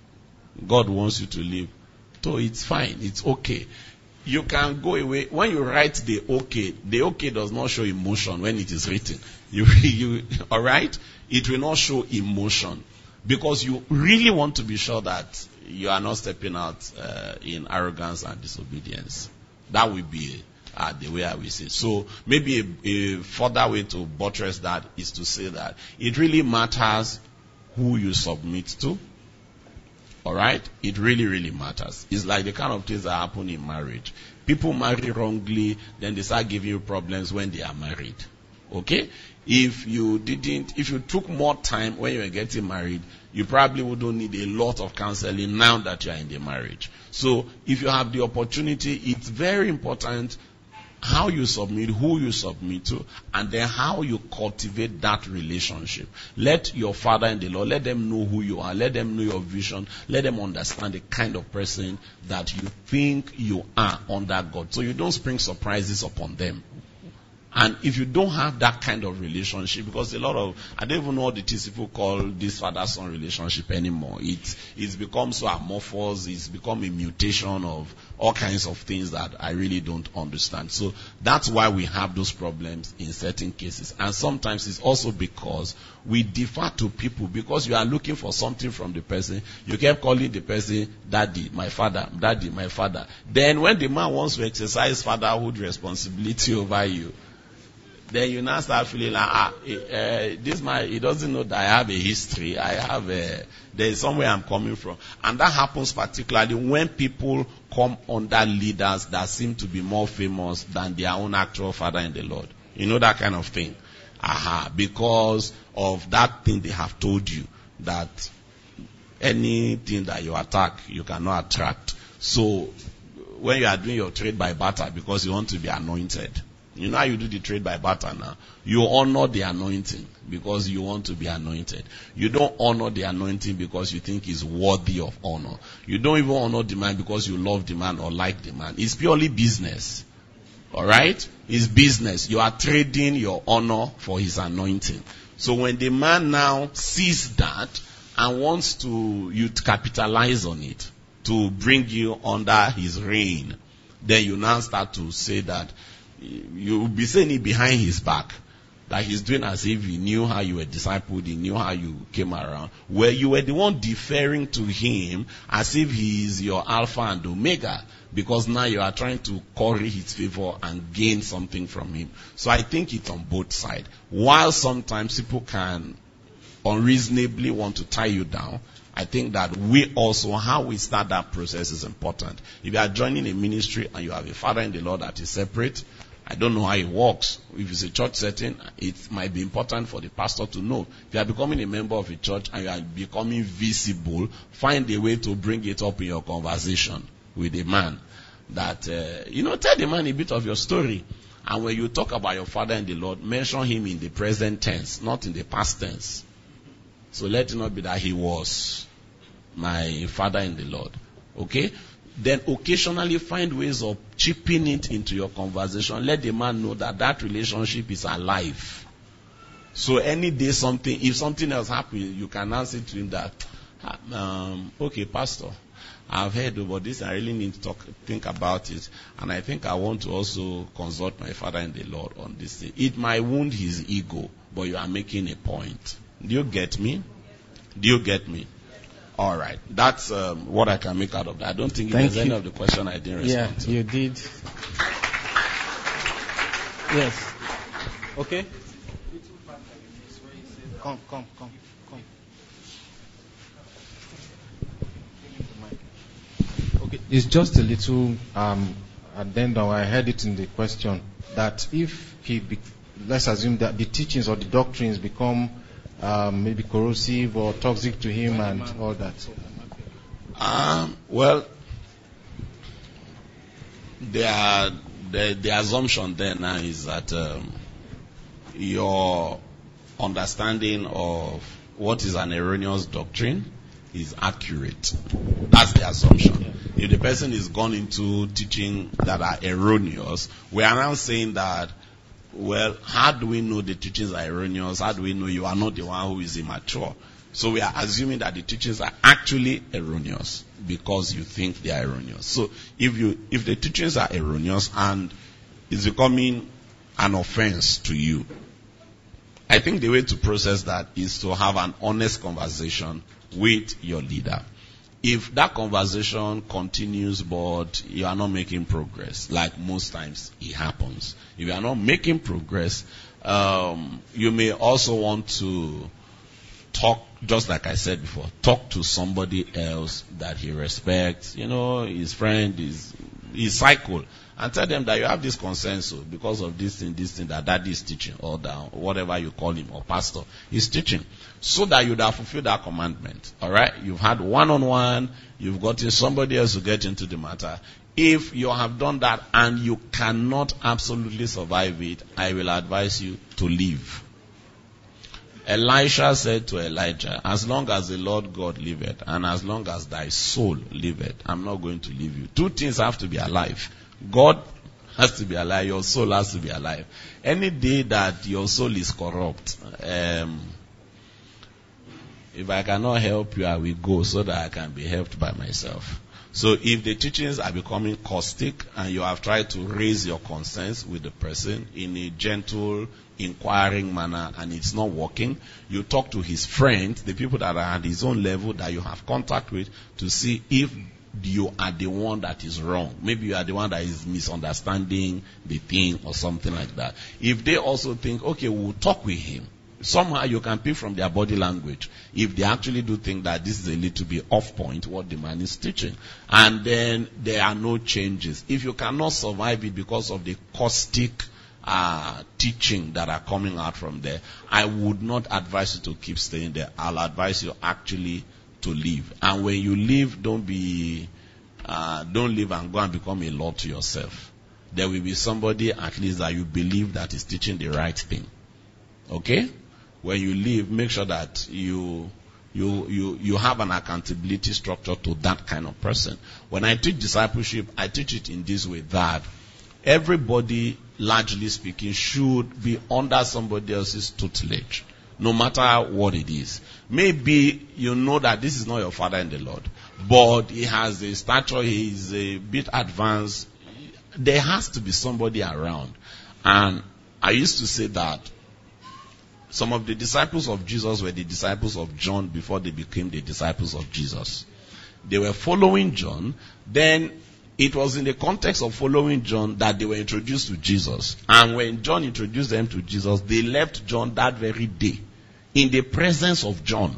God wants you to leave, so it's fine, it's okay. You can go away. When you write the okay does not show emotion when it is written. Alright? It will not show emotion. Because you really want to be sure that you are not stepping out in arrogance and disobedience. That will be the way I will say. So maybe a further way to buttress that is to say that it really matters who you submit to. Alright? It really, really matters. It's like the kind of things that happen in marriage. People marry wrongly, then they start giving you problems when they are married. Okay? If you took more time when you were getting married, you probably wouldn't need a lot of counseling now that you are in the marriage. So, if you have the opportunity, it's very important how you submit, who you submit to, and then how you cultivate that relationship. Let your father in the Lord, let them know who you are, let them know your vision, let them understand the kind of person that you think you are under God. So you don't spring surprises upon them. And if you don't have that kind of relationship, because I don't even know what it is people call this father-son relationship anymore. It's become so amorphous, it's become a mutation of all kinds of things that I really don't understand. So that's why we have those problems in certain cases. And sometimes it's also because we defer to people, because you are looking for something from the person. You kept calling the person daddy, my father, daddy, my father. Then when the man wants to exercise fatherhood responsibility over you, then you now start feeling like, this man, he doesn't know that I have a history. There is somewhere I'm coming from. And that happens particularly when people come under leaders that seem to be more famous than their own actual father in the Lord. You know that kind of thing. Because of that thing they have told you, that anything that you attack, you cannot attract. So, when you are doing your trade by barter because you want to be anointed, you know how you do the trade by barter now? You honor the anointing because you want to be anointed. You don't honor the anointing because you think it's worthy of honor. You don't even honor the man because you love the man or like the man. It's purely business. Alright? His business. You are trading your honor for his anointing. So when the man now sees that and wants you to capitalize on it, to bring you under his reign, then you now start to say that you will be saying it behind his back. That he's doing as if he knew how you were discipled, he knew how you came around. Where you were the one deferring to him as if he is your Alpha and Omega. Because now you are trying to curry his favor and gain something from him. So I think it's on both sides. While sometimes people can unreasonably want to tie you down, I think that how we start that process is important. If you are joining a ministry and you have a father in the Lord that is separate, I don't know how it works. If it's a church setting, it might be important for the pastor to know. If you are becoming a member of a church and you are becoming visible, find a way to bring it up in your conversation with a man. That, tell the man a bit of your story. And when you talk about your father in the Lord, mention him in the present tense, not in the past tense. So let it not be that he was my father in the Lord. Okay? Then occasionally find ways of chipping it into your conversation. Let the man know that relationship is alive. So any day if something else happens, you can now say to him that, okay, pastor, I've heard about this. I really need to think about it. And I think I want to also consult my father in the Lord on this thing. It might wound his ego, but you are making a point. Do you get me? Do you get me? All right. That's what I can make out of that. I don't think there's any of the question I didn't respond to. Yeah, you did. Yes. Okay. Come. Okay, it's just a little addendum. I heard it in the question that if let's assume that the teachings or the doctrines become maybe corrosive or toxic to him and all that. Well, the assumption there now is that your understanding of what is an erroneous doctrine is accurate. That's the assumption. If the person is gone into teaching that are erroneous, we are now saying that, well, how do we know the teachings are erroneous? How do we know you are not the one who is immature? So we are assuming that the teachings are actually erroneous because you think they are erroneous. So if the teachings are erroneous and it's becoming an offense to you, I think the way to process that is to have an honest conversation with your leader. If that conversation continues but you are not making progress, like most times it happens, if you are not making progress, you may also want to talk, just like I said before, talk to somebody else that he respects, his friend, his cycle, and tell them that you have this consensus because of this thing that daddy is teaching, or that whatever you call him, or pastor is teaching, so that you'd have fulfilled that commandment. Alright? You've had one-on-one, you've gotten somebody else to get into the matter. If you have done that and you cannot absolutely survive it, I will advise you to leave. Elisha said to Elijah, as long as the Lord God liveth, and as long as thy soul liveth, I'm not going to leave you. Two things have to be alive. God has to be alive, your soul has to be alive. Any day that your soul is corrupt, if I cannot help you, I will go so that I can be helped by myself. So if the teachings are becoming caustic and you have tried to raise your concerns with the person in a gentle, inquiring manner and it's not working, you talk to his friends, the people that are at his own level that you have contact with, to see if you are the one that is wrong. Maybe you are the one that is misunderstanding the thing or something like that. If they also think, okay, we'll talk with him, somehow you can pick from their body language if they actually do think that this is a little bit off point what the man is teaching, and then there are no changes. If you cannot survive it because of the caustic teaching that are coming out from there, I would not advise you to keep staying there. I'll advise you actually to leave. And when you leave, don't leave and go and become a law to yourself. There will be somebody at least that you believe that is teaching the right thing. Okay? When you leave, make sure that you have an accountability structure to that kind of person. When I teach discipleship, I teach it in this way, that everybody, largely speaking, should be under somebody else's tutelage, no matter what it is. Maybe you know that this is not your father in the Lord, but he has a stature, he is a bit advanced. There has to be somebody around. And I used to say that some of the disciples of Jesus were the disciples of John before they became the disciples of Jesus. They were following John. Then it was in the context of following John that they were introduced to Jesus. And when John introduced them to Jesus, they left John that very day in the presence of John.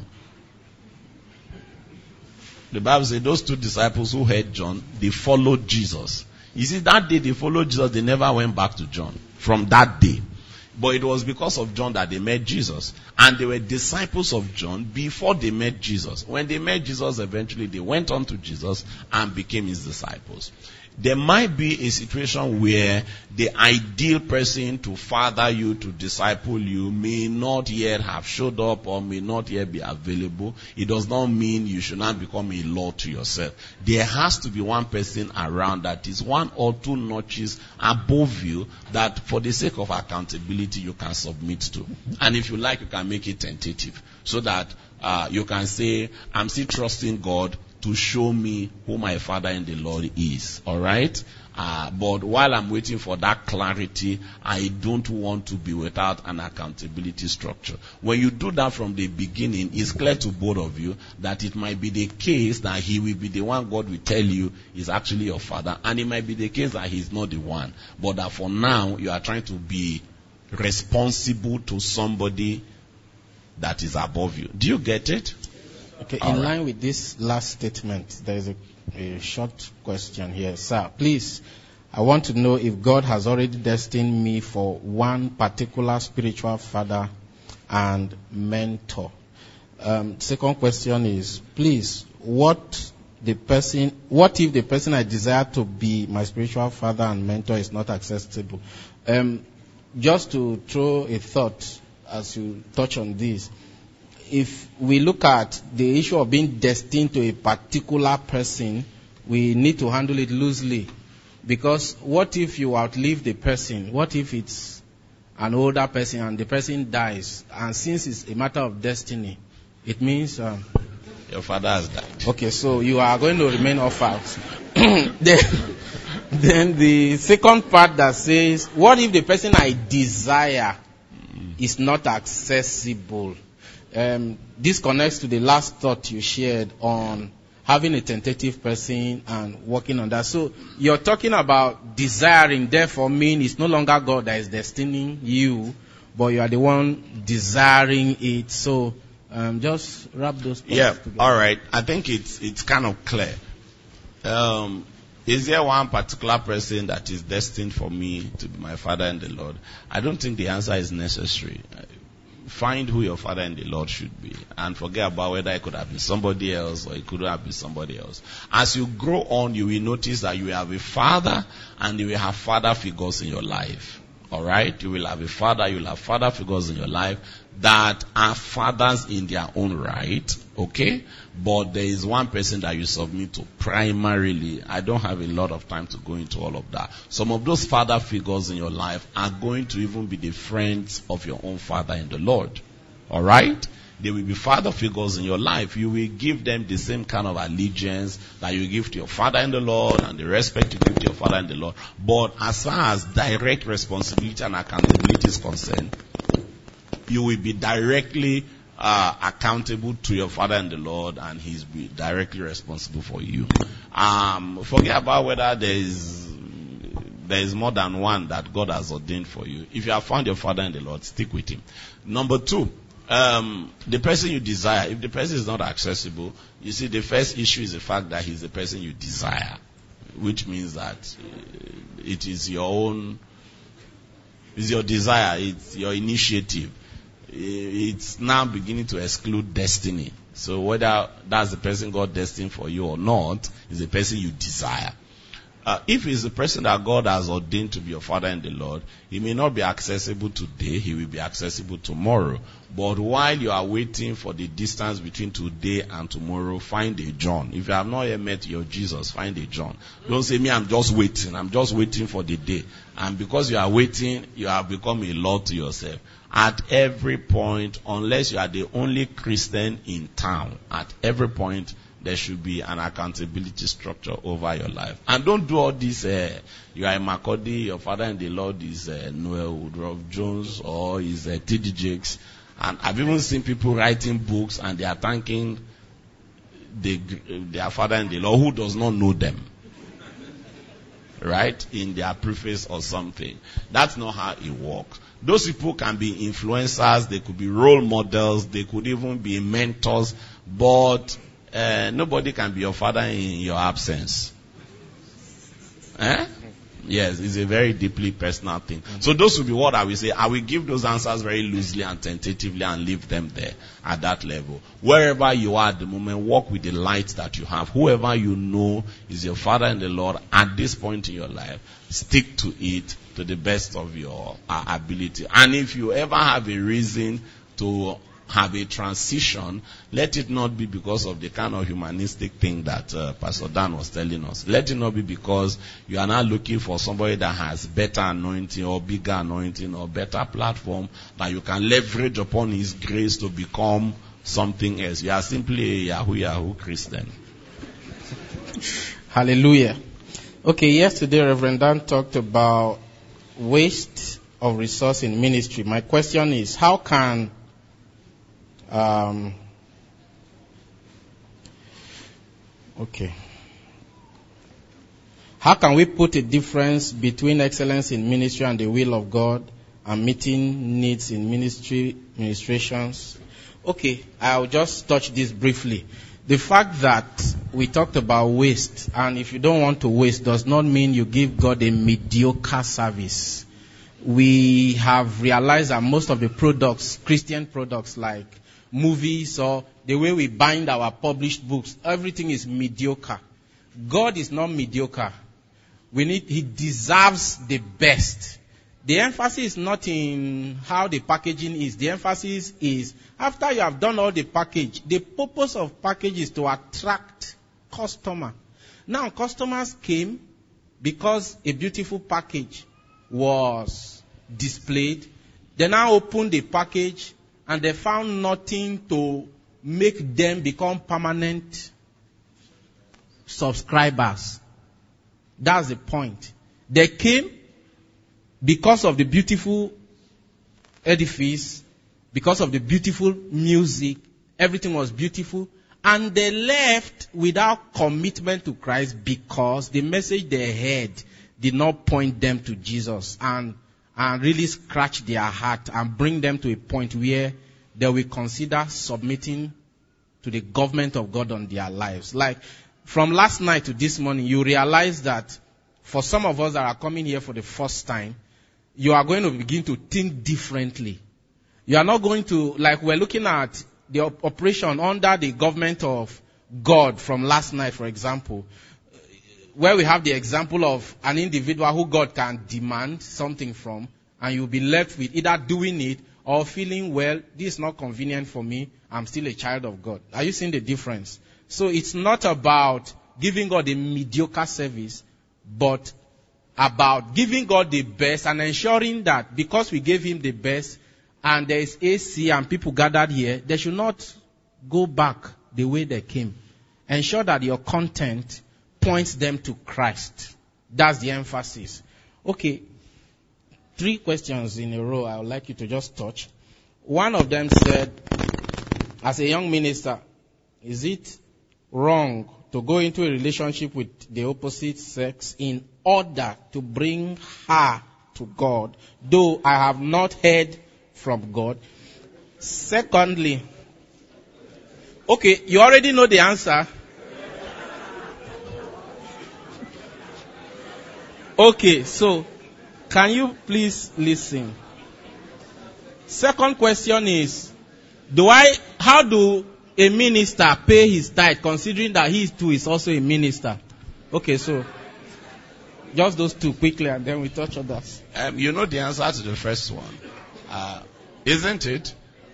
The Bible says those two disciples who heard John, they followed Jesus. You see, that day they followed Jesus, they never went back to John from that day. But it was because of John that they met Jesus. And they were disciples of John before they met Jesus. When they met Jesus, eventually they went on to Jesus and became his disciples. There might be a situation where the ideal person to father you, to disciple you, may not yet have showed up or may not yet be available. It does not mean you should not become a law to yourself. There has to be one person around that is one or two notches above you that for the sake of accountability you can submit to. And if you like, you can make it tentative so that you can say, I'm still trusting God to show me who my father in the Lord is. Alright? But while I'm waiting for that clarity, I don't want to be without an accountability structure. When you do that from the beginning, it's clear to both of you that it might be the case that he will be the one God will tell you is actually your father. And it might be the case that he's not the one. But that for now, you are trying to be responsible to somebody that is above you. Do you get it? Okay, in line with this last statement, there is a short question here. Sir, please, I want to know if God has already destined me for one particular spiritual father and mentor. Second question is, please, what if the person I desire to be my spiritual father and mentor is not accessible? Just to throw a thought as you touch on this, if we look at the issue of being destined to a particular person, we need to handle it loosely. Because what if you outlive the person? What if it's an older person and the person dies? And since it's a matter of destiny, it means... your father has died. Okay, so you are going to remain orphaned. Then the second part that says, what if the person I desire is not accessible? This connects to the last thought you shared on having a tentative person and working on that. So you're talking about desiring, therefore mean it's no longer God that is destining you, but you are the one desiring it. So just wrap those points together. All right. I think it's kind of clear. Is there one particular person that is destined for me to be my father in the Lord? I don't think the answer is necessary. Find who your father in the Lord should be and forget about whether it could have been somebody else or it could have been somebody else. As you grow on, you will notice that you have a father and you will have father figures in your life. Alright? You will have a father, you will have father figures in your life that are fathers in their own right. Okay? But there is one person that you submit to primarily. I don't have a lot of time to go into all of that. Some of those father figures in your life are going to even be the friends of your own father in the Lord. Alright? They will be father figures in your life. You will give them the same kind of allegiance that you give to your father in the Lord and the respect you give to your father in the Lord. But as far as direct responsibility and accountability is concerned, you will be directly accountable to your father in the Lord and he's be directly responsible for you. Forget about whether there is more than one that God has ordained for you. If you have found your father in the Lord, stick with him. Number two, the person you desire, if the person is not accessible, you see the first issue is the fact that he's the person you desire, which means that it is your own, it's your desire, it's your initiative. It's now beginning to exclude destiny. So whether that's the person God destined for you or not, is the person you desire. if he's the person that God has ordained to be your father in the Lord, he may not be accessible today, he will be accessible tomorrow. But while you are waiting for the distance between today and tomorrow, find a John. If you have not yet met your Jesus, find a John. Don't say, me, I'm just waiting for the day. And because you are waiting, you have become a Lord to yourself. At every point, unless you are the only Christian in town, at every point, there should be an accountability structure over your life. And don't do all this, you are a Macaulay, your father in the Lord is Noel Woodruff Jones or is T.D. Jakes. And I've even seen people writing books and they are thanking their father in the Lord who does not know them. Right? In their preface or something. That's not how it works. Those people can be influencers, they could be role models, they could even be mentors, but nobody can be your father in your absence. Yes, it's a very deeply personal thing. So those will be what I will say. I will give those answers very loosely and tentatively and leave them there at that level. Wherever you are at the moment, walk with the light that you have. Whoever you know is your father in the Lord at this point in your life, stick to it to the best of your ability. And if you ever have a reason to have a transition, let it not be because of the kind of humanistic thing that Pastor Dan was telling us. Let it not be because you are now looking for somebody that has better anointing or bigger anointing or better platform that you can leverage upon his grace to become something else. You are simply a Yahoo Christian. Hallelujah. Okay, yesterday Reverend Dan talked about waste of resource in ministry. My question is, how can how can we put a difference between excellence in ministry and the will of God and meeting needs in ministrations? Okay, I'll just touch this briefly. The fact that we talked about waste, and if you don't want to waste, does not mean you give God a mediocre service. We have realized that most of the products, Christian products like movies or the way we bind our published books, everything is mediocre. God is not mediocre. He deserves the best. The emphasis is not in how the packaging is. The emphasis is after you have done all the package, the purpose of package is to attract customer. Now customers came because a beautiful package was displayed. They now opened the package and they found nothing to make them become permanent subscribers. That's the point. They came because of the beautiful edifice, because of the beautiful music, everything was beautiful, and they left without commitment to Christ because the message they heard did not point them to Jesus and really scratch their heart and bring them to a point where they will consider submitting to the government of God on their lives. Like from last night to this morning, you realize that for some of us that are coming here for the first time, you are going to begin to think differently. You are not going to, like we're looking at the operation under the government of God from last night, for example, where we have the example of an individual who God can demand something from, and you'll be left with either doing it or feeling, well, this is not convenient for me, I'm still a child of God. Are you seeing the difference? So it's not about giving God a mediocre service, but about giving God the best and ensuring that because we gave him the best and there is AC and people gathered here, they should not go back the way they came. Ensure that your content points them to Christ. That's the emphasis. Okay, 3 questions in a row I would like you to just touch. One of them said, as a young minister, is it wrong to go into a relationship with the opposite sex in order to bring her to God, though I have not heard from God? Secondly, okay, you already know the answer. Okay, so can you please listen? Second question is, how do a minister pay his tithe considering that he too is also a minister? Okay, so Just those two quickly, and then we touch others. You know the answer to the first one, isn't it?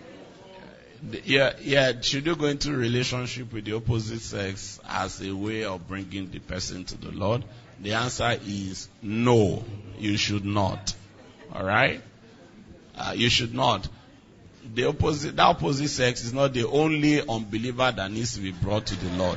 Yeah. Should you go into relationship with the opposite sex as a way of bringing the person to the Lord? The answer is no. You should not. All right? You should not. The opposite sex is not the only unbeliever that needs to be brought to the Lord.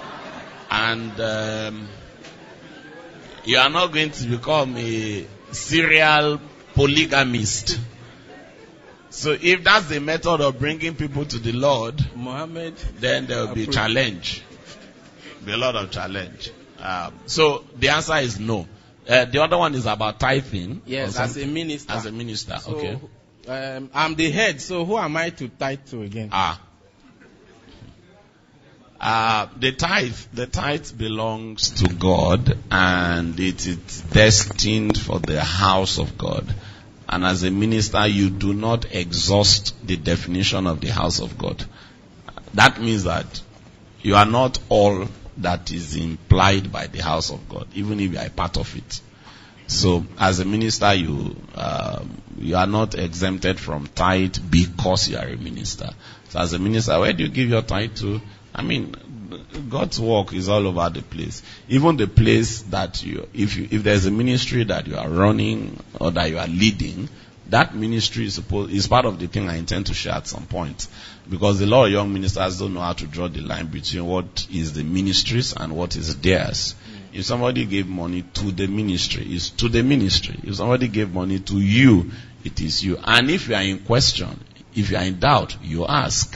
And you are not going to become a serial polygamist. So if that's the method of bringing people to the Lord, Muhammad, then there will be challenge. Be a lot of challenge. So the answer is no. The other one is about tithing. Yes, as a minister. As a minister, So, okay. I'm the head, so who am I to tithe to again? The tithe belongs to God, and it is destined for the house of God. And as a minister, you do not exhaust the definition of the house of God. That means that you are not all that is implied by the house of God, even if you are a part of it. So, as a minister, you are not exempted from tithe because you are a minister. So, as a minister, where do you give your tithe to? I mean, God's work is all over the place. Even the place that if there's a ministry that you are running or that you are leading, that ministry is part of the thing I intend to share at some point. Because a lot of young ministers don't know how to draw the line between what is the ministry's and what is theirs. If somebody gave money to the ministry, it's to the ministry. If somebody gave money to you, it is you. And if you are in question, if you are in doubt, you ask.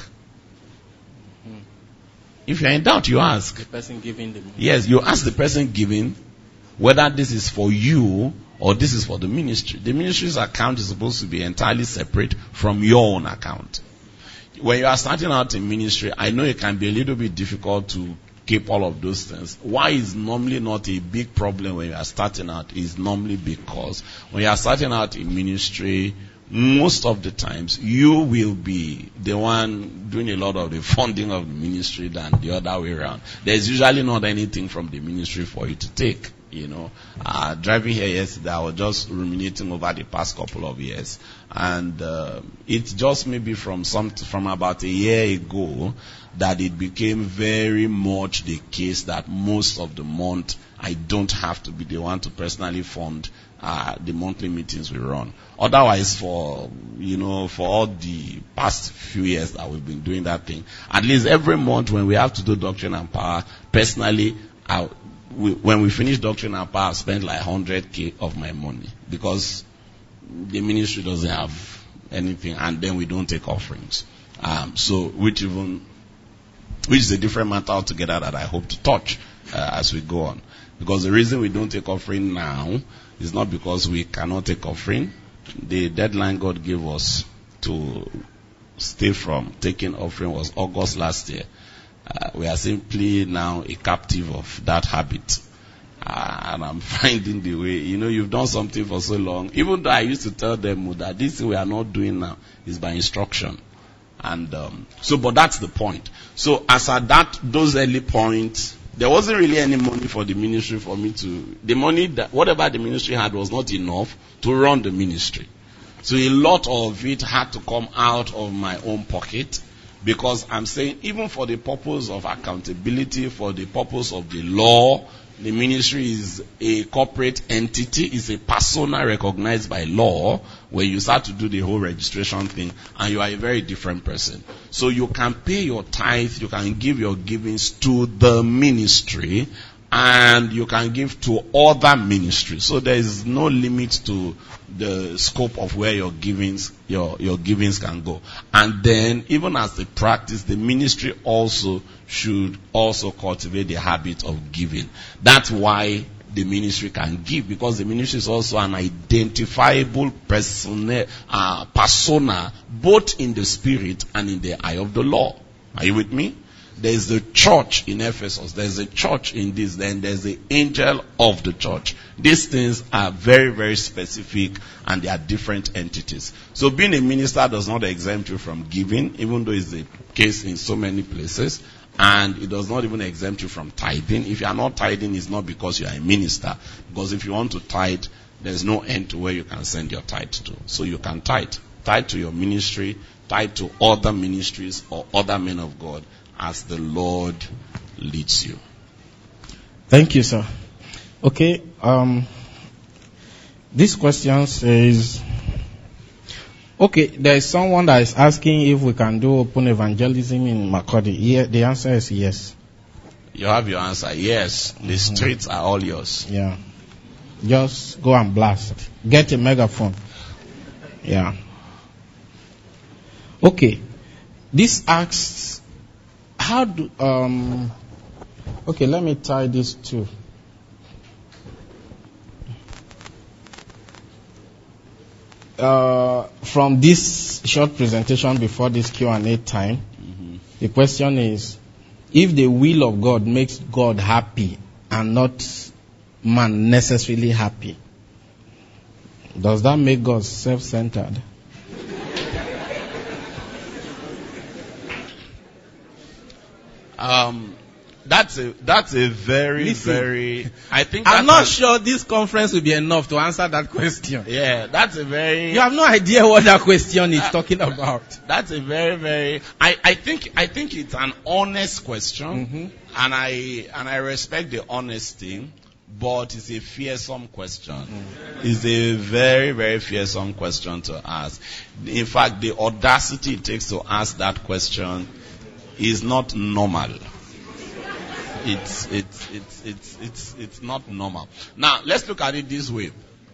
If you are in doubt, you ask. The person giving the money. Yes, you ask the person giving whether this is for you or this is for the ministry. The ministry's account is supposed to be entirely separate from your own account. When you are starting out in ministry, I know it can be a little bit difficult to keep all of those things. Why is normally not a big problem when you are starting out is normally because when you are starting out in ministry, most of the times you will be the one doing a lot of the funding of the ministry than the other way around. There's usually not anything from the ministry for you to take. You know, driving here yesterday, I was just ruminating over the past couple of years, and it's just maybe from about a year ago that it became very much the case that most of the month I don't have to be the one to personally fund the monthly meetings we run. Otherwise, for all the past few years that we've been doing that thing, at least every month when we have to do Doctrine and Power, personally, when we finish Doctrine and Power, I spend like 100K of my money because the ministry doesn't have anything, and then we don't take offerings. Which is a different matter altogether that I hope to touch as we go on. Because the reason we don't take offering now is not because we cannot take offering. The deadline God gave us to stay from taking offering was August last year. We are simply now a captive of that habit. And I'm finding the way, you've done something for so long. Even though I used to tell them that this we are not doing now is by instruction. And but that's the point. So as at those early points, there wasn't really any money for the ministry for me the money that whatever the ministry had was not enough to run the ministry. So a lot of it had to come out of my own pocket. Because I'm saying, even for the purpose of accountability, for the purpose of the law, the ministry is a corporate entity, is a persona recognized by law, where you start to do the whole registration thing, and you are a very different person. So you can pay your tithe, you can give your givings to the ministry, and you can give to other ministries. So there is no limit to the scope of where your givings can go. And then, even as the practice, the ministry also should also cultivate the habit of giving. That's why the ministry can give, because the ministry is also an identifiable persona, both in the spirit and in the eye of the law. Are you with me? There's the church in Ephesus. There's a church in this. Then there's the angel of the church. These things are very, very specific, and they are different entities. So being a minister does not exempt you from giving, even though it's the case in so many places. And it does not even exempt you from tithing. If you are not tithing, it's not because you are a minister. Because if you want to tithe, there's no end to where you can send your tithe to. So you can tithe. Tithe to your ministry, tithe to other ministries or other men of God as the Lord leads you. Thank you, sir. Okay, this question says, okay, there is someone that is asking if we can do open evangelism in Makurdi. Yeah, the answer is yes. You have your answer. Yes, the streets are all yours. Yeah. Just go and blast. Get a megaphone. Yeah. Okay. This asks, how do, okay, let me tie this too. From this short presentation before this Q&A time, the question is, if the will of God makes God happy and not man necessarily happy, does that make God self-centered? That's a very, very, I think I'm not sure this conference will be enough to answer that question. Yeah, that's a very, You have no idea what that question is talking about. That's a very, very, I think it's an honest question, and I respect the honesty, but it's a fearsome question. It's a very, very fearsome question to ask. In fact, the audacity it takes to ask that question is not normal. It's not normal. Now, let's look at it this way.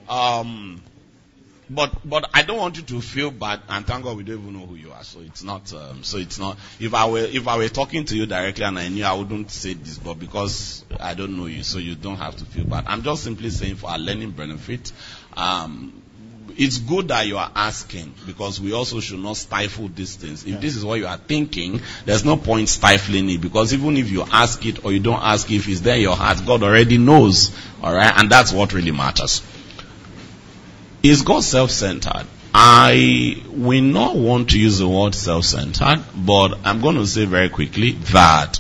But I don't want you to feel bad, and thank God we don't even know who you are. So it's not. If I were talking to you directly and I knew, I wouldn't say this, but because I don't know you, so you don't have to feel bad. I'm just simply saying for our learning benefit. It's good that you are asking, because we also should not stifle these things. If this is what you are thinking, there's no point stifling it, because even if you ask it or you don't ask it, if it's there in your heart, God already knows. Alright? And that's what really matters. Is God self-centered? I will not want to use the word self-centered, but I'm going to say very quickly that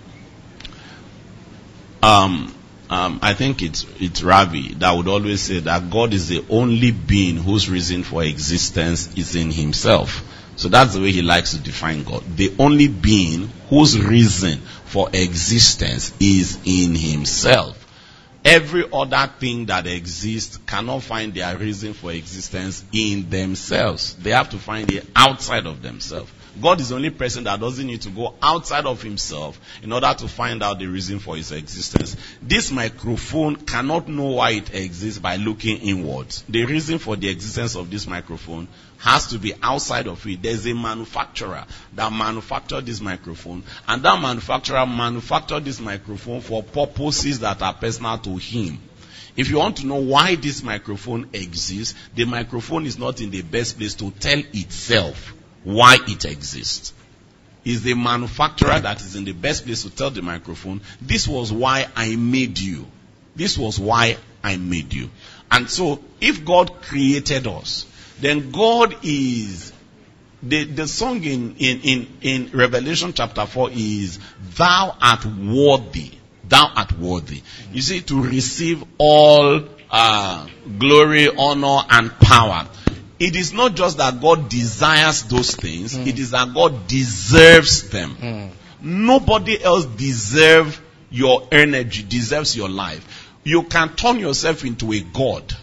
I think it's Ravi that would always say that God is the only being whose reason for existence is in himself. So that's the way he likes to define God. The only being whose reason for existence is in himself. Every other thing that exists cannot find their reason for existence in themselves. They have to find it outside of themselves. God is the only person that doesn't need to go outside of himself in order to find out the reason for his existence. This microphone cannot know why it exists by looking inwards. The reason for the existence of this microphone has to be outside of it. There's a manufacturer that manufactured this microphone, and that manufacturer manufactured this microphone for purposes that are personal to him. If you want to know why this microphone exists, the microphone is not in the best place to tell itself why it exists. Is the manufacturer that is in the best place to tell the microphone, this was why I made you. This was why I made you. And so, if God created us, then God is, the song in Revelation chapter 4 is, Thou art worthy. Thou art worthy. You see, to receive all glory, honor, and power. It is not just that God desires those things, it is that God deserves them. Nobody else deserves your energy, deserves your life. You can turn yourself into a God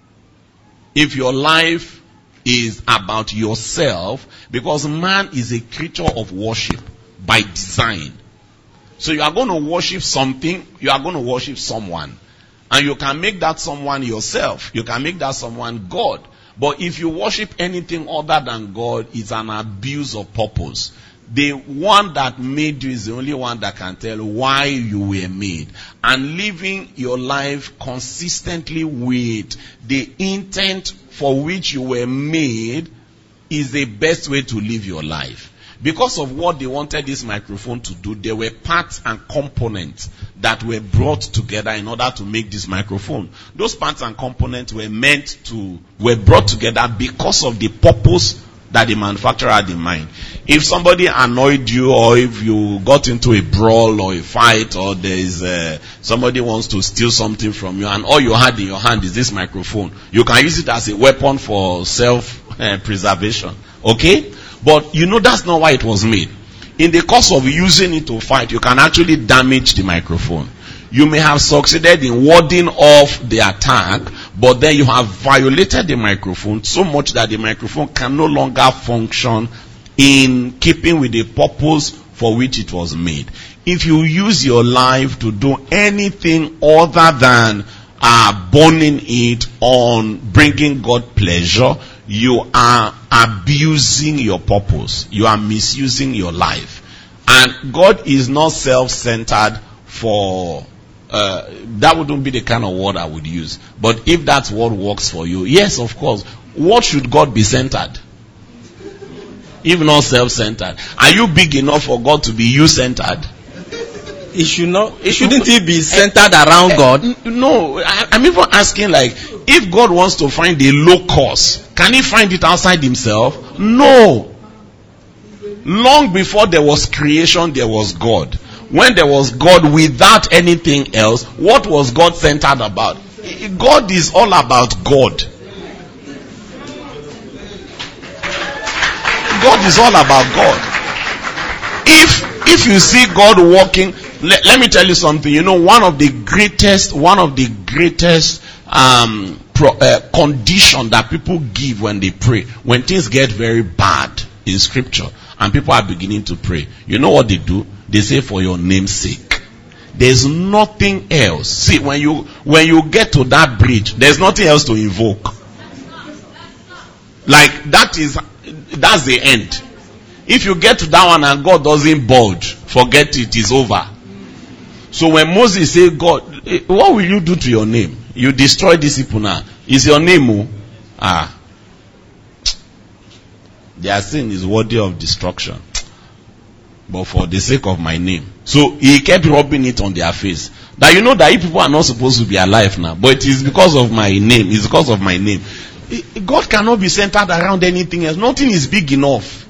if your life is about yourself, because man is a creature of worship by design. So you are going to worship something, you are going to worship someone. And you can make that someone yourself. You can make that someone God. But if you worship anything other than God, it's an abuse of purpose. The one that made you is the only one that can tell why you were made. And living your life consistently with the intent for which you were made is the best way to live your life. Because of what they wanted this microphone to do, there were parts and components that were brought together in order to make this microphone. Those parts and components were brought together because of the purpose that the manufacturer had in mind. If somebody annoyed you, or if you got into a brawl or a fight, or there is somebody wants to steal something from you, and all you had in your hand is this microphone, you can use it as a weapon for self-preservation. Okay? But you know that's not why it was made. In the course of using it to fight, you can actually damage the microphone. You may have succeeded in warding off the attack, but then you have violated the microphone so much that the microphone can no longer function in keeping with the purpose for which it was made. If you use your life to do anything other than burning it on bringing God pleasure, you are abusing your purpose. You are misusing your life. And God is not self-centered for... that wouldn't be the kind of word I would use. But if that's what works for you, yes, of course. What should God be centered? If not self-centered. Are you big enough for God to be you-centered? Shouldn't he be centered around God? No, I'm even asking, like, if God wants to find a low cause, can he find it outside himself? No. Long before there was creation, there was God. When there was God without anything else, what was God centered about? God is all about God. God is all about God. If you see God walking, let me tell you something. You know, one of the greatest condition that people give when they pray, when things get very bad in scripture and people are beginning to pray, you know what they do? They say, for your name's sake. There's nothing else. See, when you get to that bridge, there's nothing else to invoke. Like, that's the end. If you get to that one and God doesn't budge, forget it, it's over. So when Moses said, God, what will you do to your name? You destroy this people now. Is your name? Their sin is worthy of destruction. But for the sake of my name. So he kept rubbing it on their face. That you know that if people are not supposed to be alive now, but it is because of my name. It's because of my name. God cannot be centered around anything else. Nothing is big enough.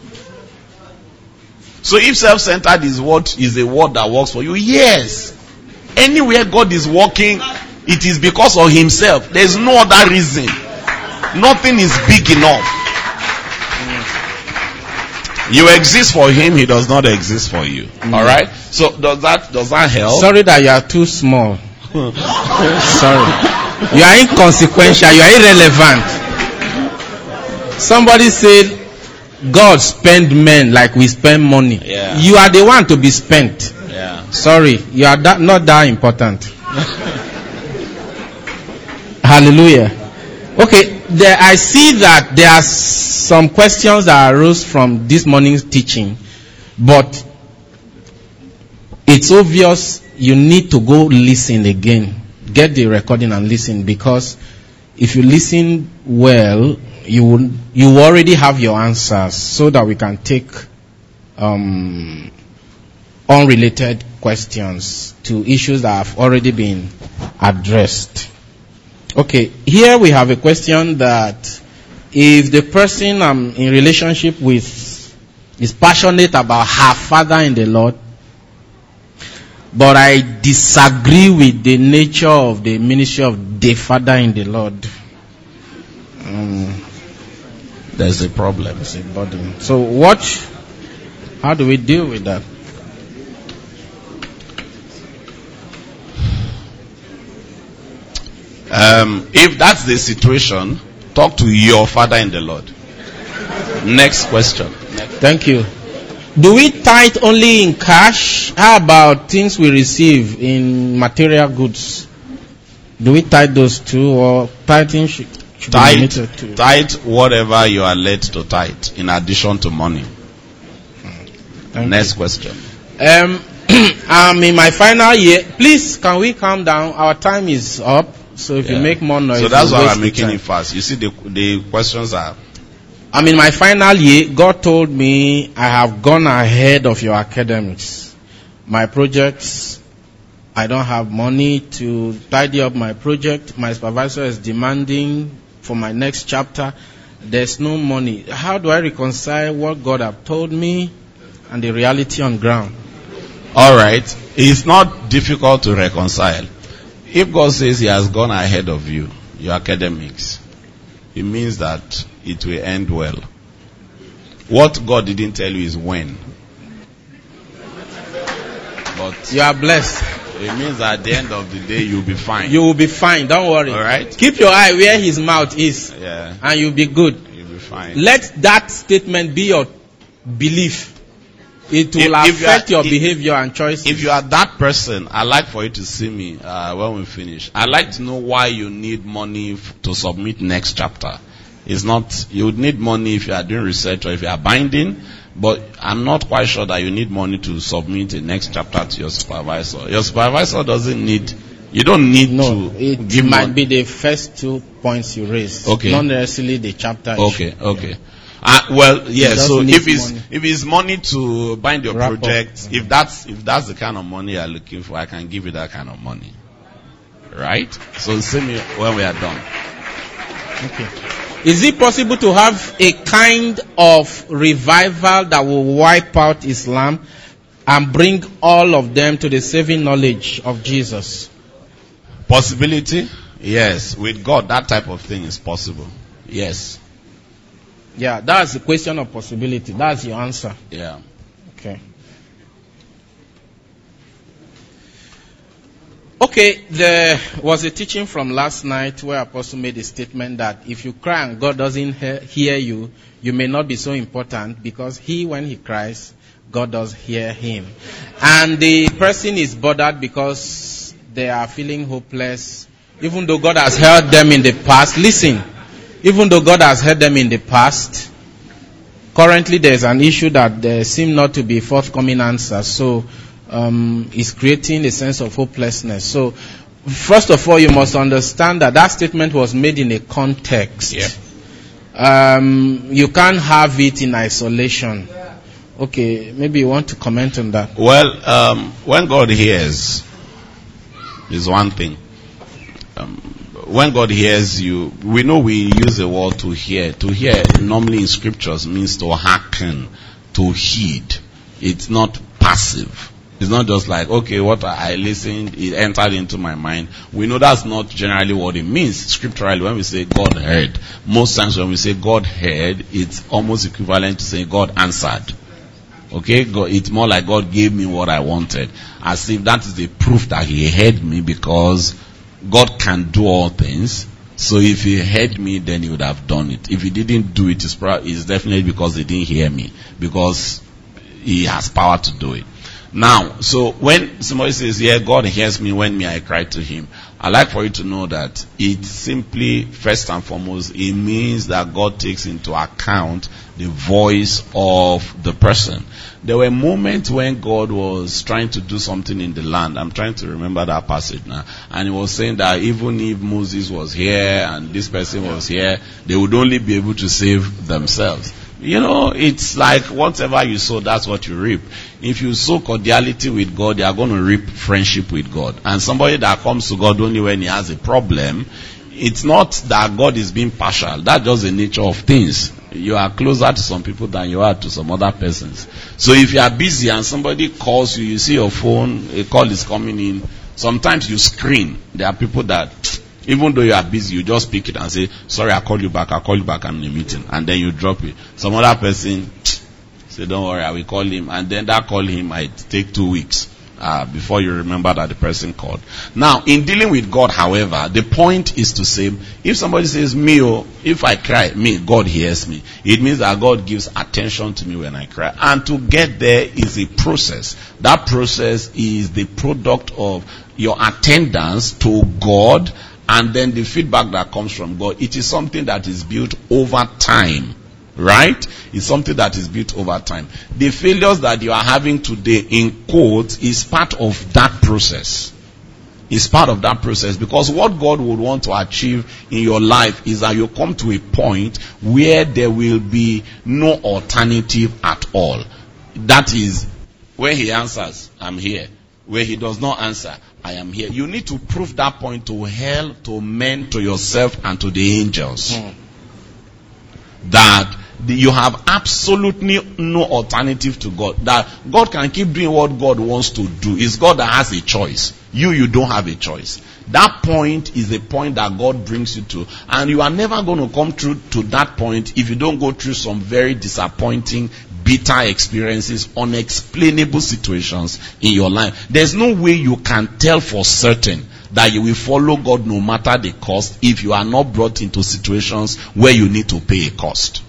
So if self-centered is a word that works for you, yes. Anywhere God is working, it is because of himself. There is no other reason. Nothing is big enough. You exist for him, he does not exist for you. Alright? So does that help? Sorry that you are too small. Sorry. You are inconsequential, you are irrelevant. Somebody said God spend men like we spend money. Yeah. You are the one to be spent. Yeah. Sorry, you are not that important. Hallelujah. Okay, I see that there are some questions that arose from this morning's teaching, but it's obvious you need to go listen again. Get the recording and listen, because if you listen well, you already have your answers, so that we can take unrelated questions to issues that have already been addressed. Okay, here we have a question that if the person I'm in relationship with is passionate about her father in the Lord, but I disagree with the nature of the ministry of the father in the Lord, there's a problem. It's a burden. So how do we deal with that? If that's the situation, talk to your father in the Lord. Next question. Thank you. Do we tithe only in cash? How about things we receive in material goods? Do we tithe those too, or tithing should be limited to? Tithe whatever you are led to tithe, in addition to money. Next question. I'm in my final year. Please, can we calm down? Our time is up. So if you make more noise, so that's why I'm making it fast. You see, the questions are. I'm in my final year. God told me I have gone ahead of your academics. My projects, I don't have money to tidy up my project. My supervisor is demanding for my next chapter. there's no money. How do I reconcile what God have told me and the reality on ground? All right. It's not difficult to reconcile. If God says He has gone ahead of you, your academics, it means that it will end well. What God didn't tell you is when. But you are blessed. It means that at the end of the day, you'll be fine. You will be fine. Don't worry. All right. Keep your eye where His mouth is. Yeah. And you'll be good. You'll be fine. Let that statement be your belief. It will affect your behavior and choices. If you are that person, I'd like for you to see me when we finish. I'd like to know why you need money to submit next chapter. It's not, you would need money if you are doing research or if you are binding, but I'm not quite sure that you need money to submit the next chapter to your supervisor. Your supervisor doesn't need, you don't need to it give might money. Be the first 2 points you raised. Okay. Not necessarily the chapter. Okay, okay. Well, yeah. So if it's money to bind your Wrap project, up. if that's the kind of money you're looking for, I can give you that kind of money. Right? So see me when we are done. Okay. Is it possible to have a kind of revival that will wipe out Islam and bring all of them to the saving knowledge of Jesus? Possibility? Yes. With God, that type of thing is possible. Yes. Yeah, that's the question of possibility. That's your answer. Yeah. Okay. Okay, there was a teaching from last night where Apostle made a statement that if you cry and God doesn't hear you, you may not be so important because when he cries, God does hear him. And the person is bothered because they are feeling hopeless, even though God has heard them in the past. Listen, even though God has heard them in the past, currently there's an issue that there seem not to be forthcoming answers. So, is creating a sense of hopelessness. So, first of all, you must understand that statement was made in a context. Yeah. You can't have it in isolation. Okay, maybe you want to comment on that. Well, when God hears, is one thing. When God hears you, we know we use the word to hear. To hear normally in scriptures means to hearken, to heed. It's not passive. It's not just like, okay, what I listened, it entered into my mind. We know that's not generally what it means scripturally when we say God heard. Most times when we say God heard, it's almost equivalent to saying God answered. Okay? It's more like God gave me what I wanted. As if that is the proof that He heard me, because God can do all things. So if He heard me, then He would have done it. If He didn't do it, it's definitely because He didn't hear me. Because He has power to do it. Now, so when somebody says, yeah, God hears me when I cry to Him, I like for you to know that it simply, first and foremost, it means that God takes into account the voice of the person. There were moments when God was trying to do something in the land. I'm trying to remember that passage now. And He was saying that even if Moses was here and this person was here, they would only be able to save themselves. You know, it's like whatever you sow, that's what you reap. If you sow cordiality with God, you are going to reap friendship with God. And somebody that comes to God only when he has a problem, it's not that God is being partial. That's just the nature of things. You are closer to some people than you are to some other persons. So if you are busy and somebody calls you, you see your phone, a call is coming in, sometimes you screen. There are people that, even though you are busy, you just pick it and say, sorry, I'll call you back, I'm in a meeting. And then you drop it. Some other person say, don't worry, I will call him. And then that call him might take 2 weeks before you remember that the person called. Now, in dealing with God, however, the point is to say, if somebody says, if I cry, God hears me. It means that God gives attention to me when I cry. And to get there is a process. That process is the product of your attendance to God, and then the feedback that comes from God. It is something that is built over time. Right? It's something that is built over time. The failures that you are having today, in quotes, is part of that process. It's part of that process, because what God would want to achieve in your life is that you come to a point where there will be no alternative at all. That is, where He answers, I'm here. Where He does not answer, I am here. You need to prove that point to hell, to men, to yourself, and to the angels. that you have absolutely no alternative to God. That God can keep doing what God wants to do. It's God that has a choice. You don't have a choice. That point is the point that God brings you to. And you are never going to come through to that point if you don't go through some very disappointing, bitter experiences, unexplainable situations in your life. There's no way you can tell for certain that you will follow God no matter the cost if you are not brought into situations where you need to pay a cost.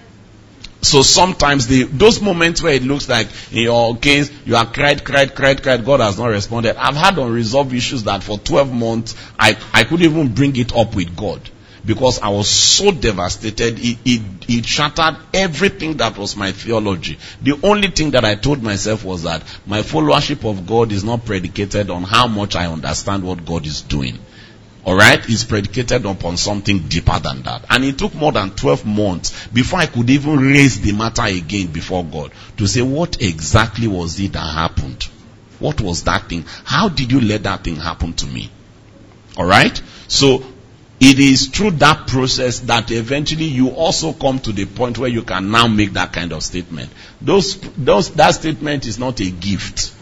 So sometimes those moments where it looks like in your case you are cried, God has not responded. I've had unresolved issues that for 12 months I couldn't even bring it up with God because I was so devastated. It shattered everything that was my theology. The only thing that I told myself was that my followership of God is not predicated on how much I understand what God is doing. Alright, it's predicated upon something deeper than that. And it took more than 12 months before I could even raise the matter again before God to say, what exactly was it that happened? What was that thing? How did you let that thing happen to me? That So, it is through that process that eventually you also come to the point where you can now make that kind of statement. That statement is not a gift.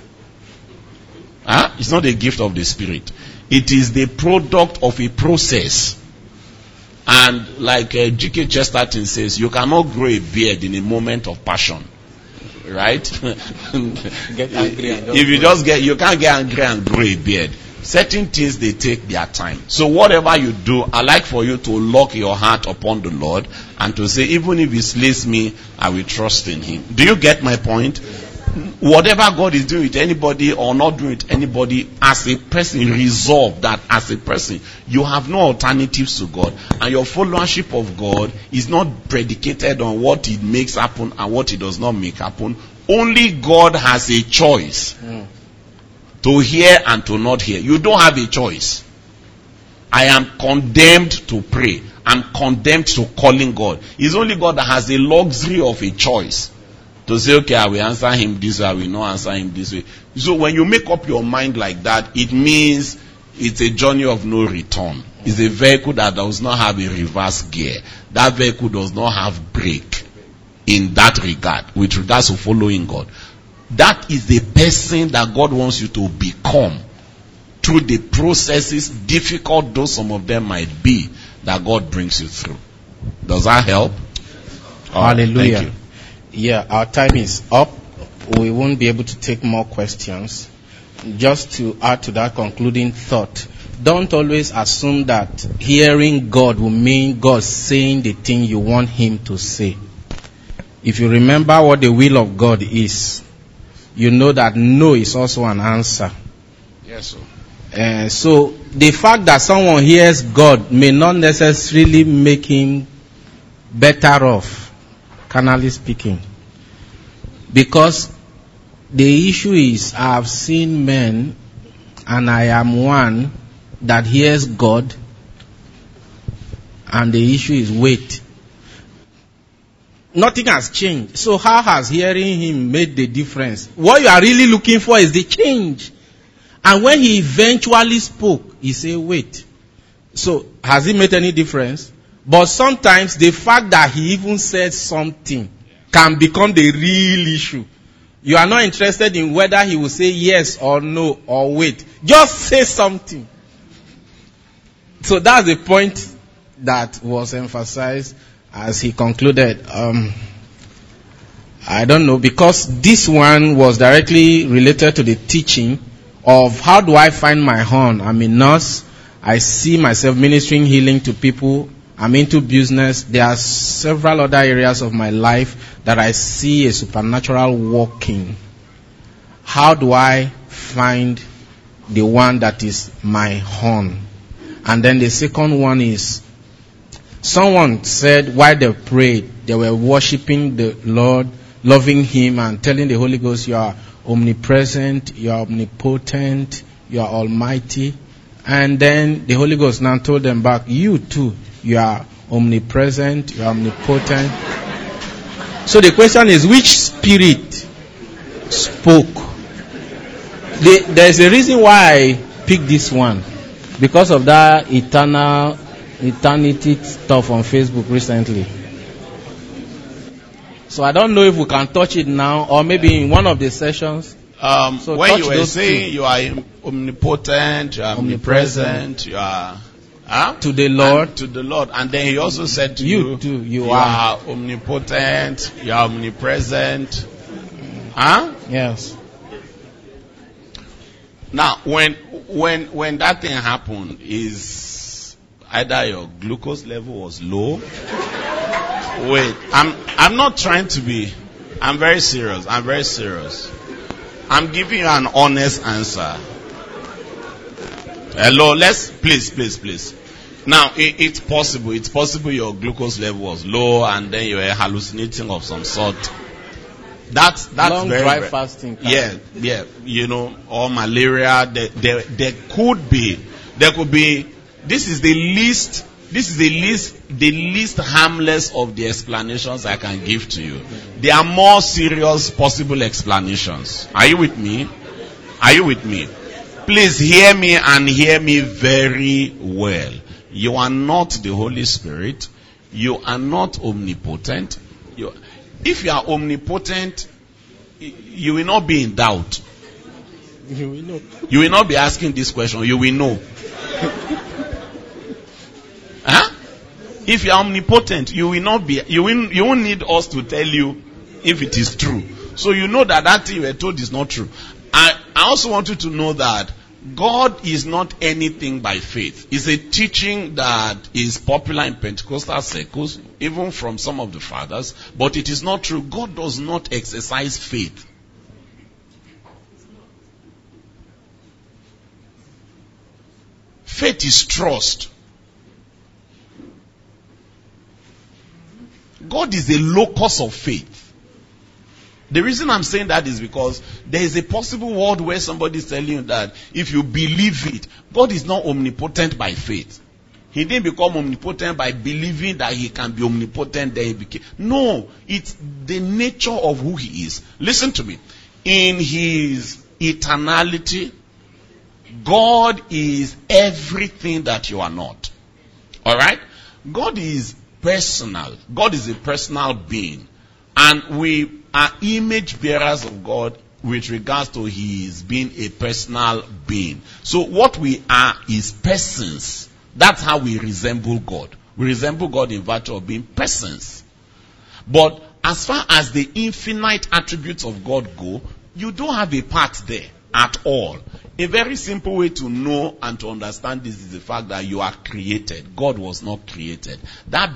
It's not a gift of the Spirit. It is the product of a process. And like G.K. Chesterton says, you cannot grow a beard in a moment of passion. Right? Get angry and you can't get angry and grow a beard. Certain things, they take their time. So whatever you do, I like for you to lock your heart upon the Lord and to say, even if He slays me, I will trust in Him. Do you get my point? Whatever God is doing with anybody or not doing with anybody, as a person, resolve that as a person, you have no alternatives to God. And your followership of God is not predicated on what He makes happen and what He does not make happen. Only God has a choice to hear and to not hear. You don't have a choice. I am condemned to pray. I'm condemned to calling God. It's only God that has the luxury of a choice. To say, okay, I will answer Him this way, I will not answer Him this way. So when you make up your mind like that, it means it's a journey of no return. It's a vehicle that does not have a reverse gear. That vehicle does not have brake in that regard, with regards to following God. That is the person that God wants you to become through the processes, difficult though some of them might be, that God brings you through. Does that help? Hallelujah. Thank you. Yeah, our time is up. We won't be able to take more questions. Just to add to that concluding thought, don't always assume that hearing God will mean God saying the thing you want Him to say. If you remember what the will of God is, you know that no is also an answer. Yes, sir. So the fact that someone hears God may not necessarily make him better off, carnally speaking. Because the issue is, I have seen men, and I am one, that hears God, and the issue is wait. Nothing has changed. So how has hearing Him made the difference? What you are really looking for is the change. And when He eventually spoke, He said, wait. So has it made any difference? But sometimes the fact that He even said something can become the real issue. You are not interested in whether He will say yes or no or wait. Just say something. So that's the point that was emphasized as he concluded. I don't know, because this one was directly related to the teaching of how do I find my horn. I'm a nurse. I see myself ministering healing to people. I'm into business. There are several other areas of my life that I see a supernatural working. How do I find the one that is my horn? And then the second one is, someone said while they prayed, they were worshiping the Lord, loving Him and telling the Holy Ghost, you are omnipresent, you are omnipotent, you are almighty. And then the Holy Ghost now told them back, you too, you are omnipresent, you are omnipotent. So the question is, which spirit spoke? There's a reason why I picked this one. Because of that eternity stuff on Facebook recently. So I don't know if we can touch it now or maybe in one of the sessions. So when touch you were those saying two. you are omnipotent, you are omnipresent, you are To the Lord. and to the Lord, and then he also said to You you, too, you you are. are omnipotent, you are omnipresent. Yes. Now, when that thing happened, is either your glucose level was low. Wait, I'm not trying to be. I'm very serious. I'm very serious. I'm giving you an honest answer. Hello, please. Now, it's possible. It's possible your glucose level was low and then you were hallucinating of some sort. That's Long very, dry very, fasting. yeah, you know, or malaria. There could be. This is the least harmless of the explanations I can give to you. There are more serious possible explanations. Are you with me? Please hear me and hear me very well. You are not the Holy Spirit. You are not omnipotent. If you are omnipotent, you will not be in doubt. You will know. You will not be asking this question. You will know. If you are omnipotent, you will not be. You won't need us to tell you if it is true. So you know that thing you were told is not true. I also want you to know that God is not anything by faith. It's a teaching that is popular in Pentecostal circles, even from some of the fathers, but it is not true. God does not exercise faith. Faith is trust. God is the locus of faith. The reason I'm saying that is because there is a possible world where somebody is telling you that if you believe it, God is not omnipotent by faith. He didn't become omnipotent by believing that he can be omnipotent. Then he became. No, it's the nature of who he is. Listen to me. In his eternality, God is everything that you are not. Alright? God is personal. God is a personal being. And we are image bearers of God with regards to his being a personal being. So what we are is persons. That's how we resemble God. We resemble God in virtue of being persons. But as far as the infinite attributes of God go, you don't have a part there at all. A very simple way to know and to understand this is the fact that you are created. God was not created. That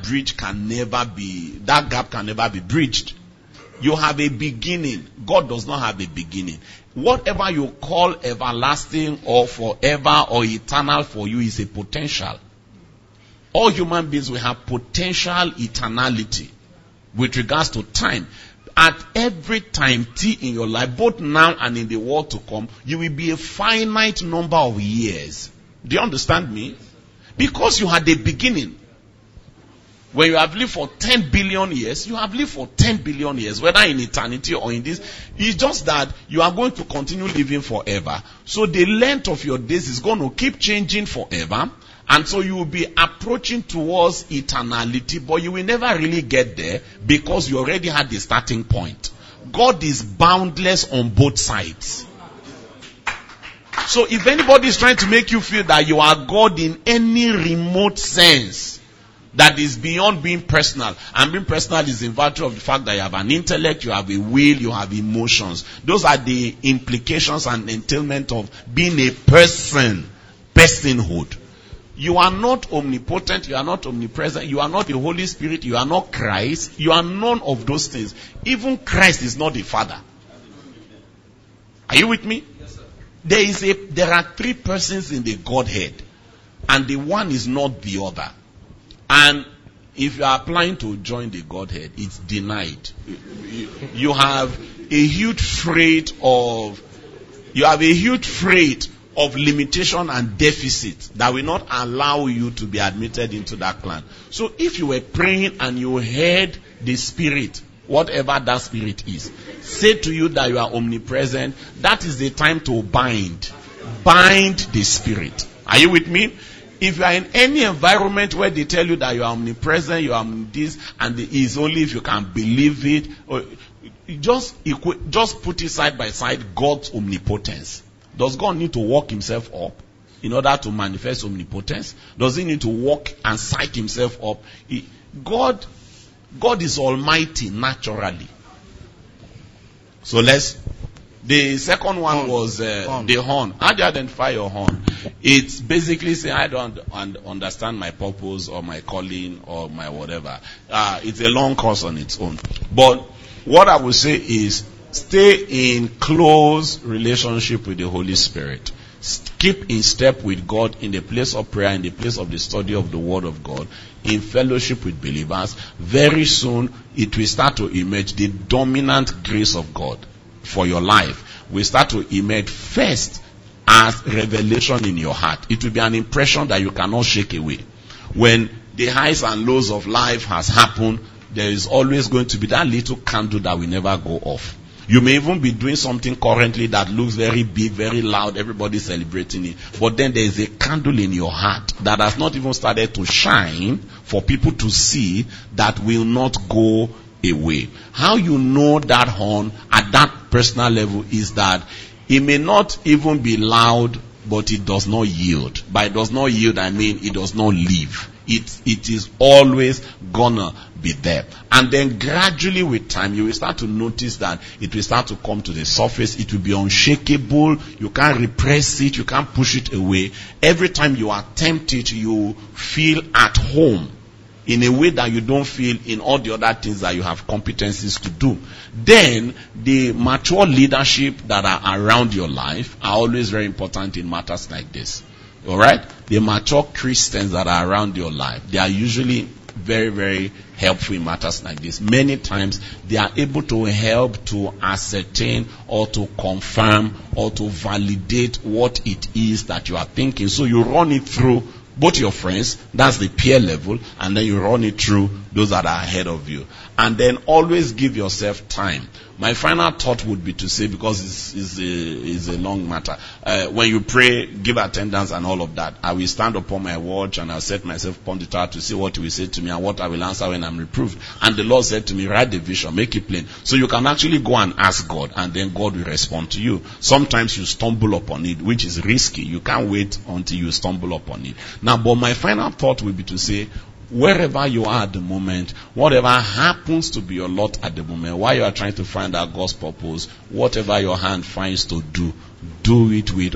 gap can never be bridged. You have a beginning. God does not have a beginning. Whatever you call everlasting or forever or eternal for you is a potential. All human beings will have potential eternality with regards to time. At every time T in your life, both now and in the world to come, you will be a finite number of years. Do you understand me? Because you had a beginning. When you have lived for 10 billion years, you have lived for 10 billion years, whether in eternity or in this. It's just that you are going to continue living forever. So the length of your days is going to keep changing forever. And so you will be approaching towards eternality, but you will never really get there because you already had the starting point. God is boundless on both sides. So if anybody is trying to make you feel that you are God in any remote sense, that is beyond being personal. And being personal is in virtue of the fact that you have an intellect, you have a will, you have emotions. Those are the implications and entailment of being a person, personhood. You are not omnipotent, you are not omnipresent, you are not the Holy Spirit, you are not Christ, you are none of those things. Even Christ is not the Father. Are you with me? Yes, sir. There are three persons in the Godhead, and the one is not the other. And if you are applying to join the Godhead, it's denied. You have a huge freight of limitation and deficit that will not allow you to be admitted into that clan. So if you were praying and you heard the Spirit, whatever that Spirit is, say to you that you are omnipresent, that is the time to bind the Spirit. Are you with me? if you are in any environment where they tell you that you are omnipresent, you are this, and it is only if you can believe it, or just put it side by side God's omnipotence. Does God need to work himself up in order to manifest omnipotence? Does he need to work and psych himself up? God is almighty naturally. So the second one was the horn. How do you identify your horn? It's basically saying, I don't understand my purpose or my calling or my whatever. It's a long course on its own. But what I would say is, stay in close relationship with the Holy Spirit. Keep in step with God in the place of prayer, in the place of the study of the Word of God, in fellowship with believers. Very soon, it will start to emerge. The dominant grace of God for your life will start to emerge first as revelation in your heart. It will be an impression that you cannot shake away. When the highs and lows of life has happened, there is always going to be that little candle that will never go off. You may even be doing something currently that looks very big, very loud, everybody celebrating it. But then there is a candle in your heart that has not even started to shine for people to see, that will not go away. How you know that horn at that personal level is that it may not even be loud, but it does not yield. By it does not yield, I mean it does not leave. It is always gonna be there. And then gradually with time, you will start to notice that it will start to come to the surface. It will be unshakable. You can't repress it. You can't push it away. Every time you attempt it, you feel at home in a way that you don't feel in all the other things that you have competencies to do. Then the mature leadership that are around your life are always very important in matters like this. Alright? The mature Christians that are around your life, they are usually very, very helpful in matters like this. Many times they are able to help to ascertain or to confirm or to validate what it is that you are thinking. So you run it through both your friends, that's the peer level, and then you run it through those that are ahead of you. And then always give yourself time. My final thought would be to say, because it's a long matter, when you pray, give attendance and all of that. I will stand upon my watch and I'll set myself upon the tower to see what he will say to me and what I will answer when I'm reproved. And the Lord said to me, write the vision, make it plain. So you can actually go and ask God, and then God will respond to you. Sometimes you stumble upon it, which is risky. You can't wait until you stumble upon it. Now, but my final thought will be to say, wherever you are at the moment, whatever happens to be your lot at the moment, while you are trying to find out God's purpose, whatever your hand finds to do, do it with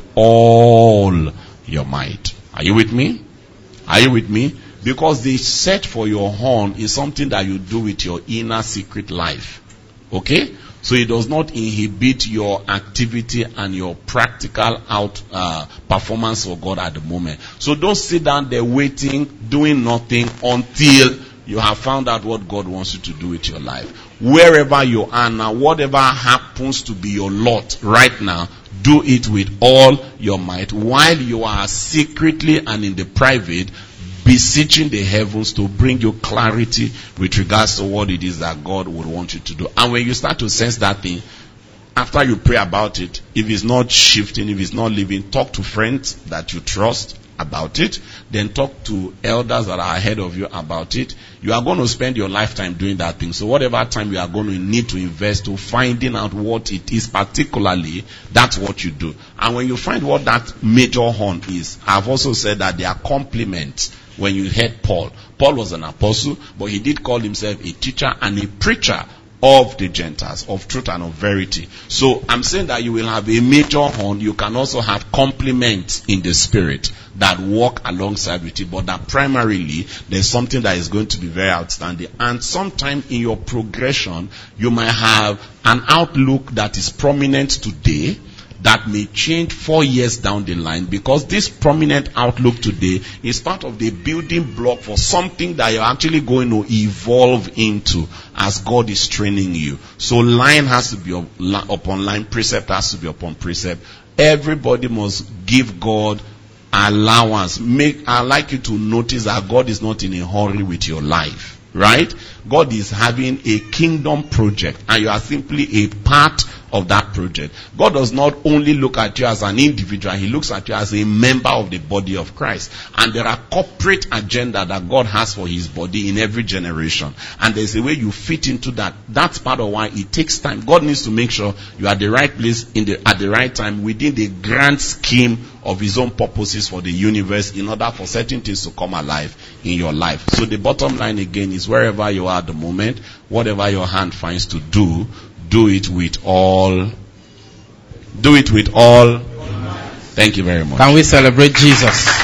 all your might. Are you with me? Are you with me? Because the set for your horn is something that you do with your inner secret life. Okay? So it does not inhibit your activity and your practical performance for God at the moment. So don't sit down there waiting, doing nothing until you have found out what God wants you to do with your life. Wherever you are now, whatever happens to be your lot right now, do it with all your might while you are secretly and in the private beseeching the heavens to bring you clarity with regards to what it is that God would want you to do. And when you start to sense that thing, after you pray about it, if it's not shifting, if it's not living, talk to friends that you trust about it. Then talk to elders that are ahead of you about it. You are going to spend your lifetime doing that thing. So whatever time you are going to need to invest to finding out what it is particularly, that's what you do. And when you find what that major horn is, I've also said that they are complements. When you heard Paul was an apostle, but he did call himself a teacher and a preacher of the Gentiles, of truth and of verity. So I'm saying that you will have a major horn. You can also have complements in the spirit that walk alongside with it, but that primarily there's something that is going to be very outstanding. And sometime in your progression, you might have an outlook that is prominent today that may change 4 years down the line, because this prominent outlook today is part of the building block for something that you're actually going to evolve into as God is training you. So line has to be upon line, precept has to be upon precept. Everybody must give God allowance. I'd like you to notice that God is not in a hurry with your life. Right? God is having a kingdom project, and you are simply a part of that project. God does not only look at you as an individual, he looks at you as a member of the body of Christ. And there are corporate agenda that God has for his body in every generation. And there's a way you fit into that. That's part of why it takes time. God needs to make sure you are at the right place at the right time within the grand scheme of his own purposes for the universe in order for certain things to come alive in your life. So the bottom line again is wherever you are at the moment, whatever your hand finds to do, do it with all. Thank you very much. Can we celebrate Jesus?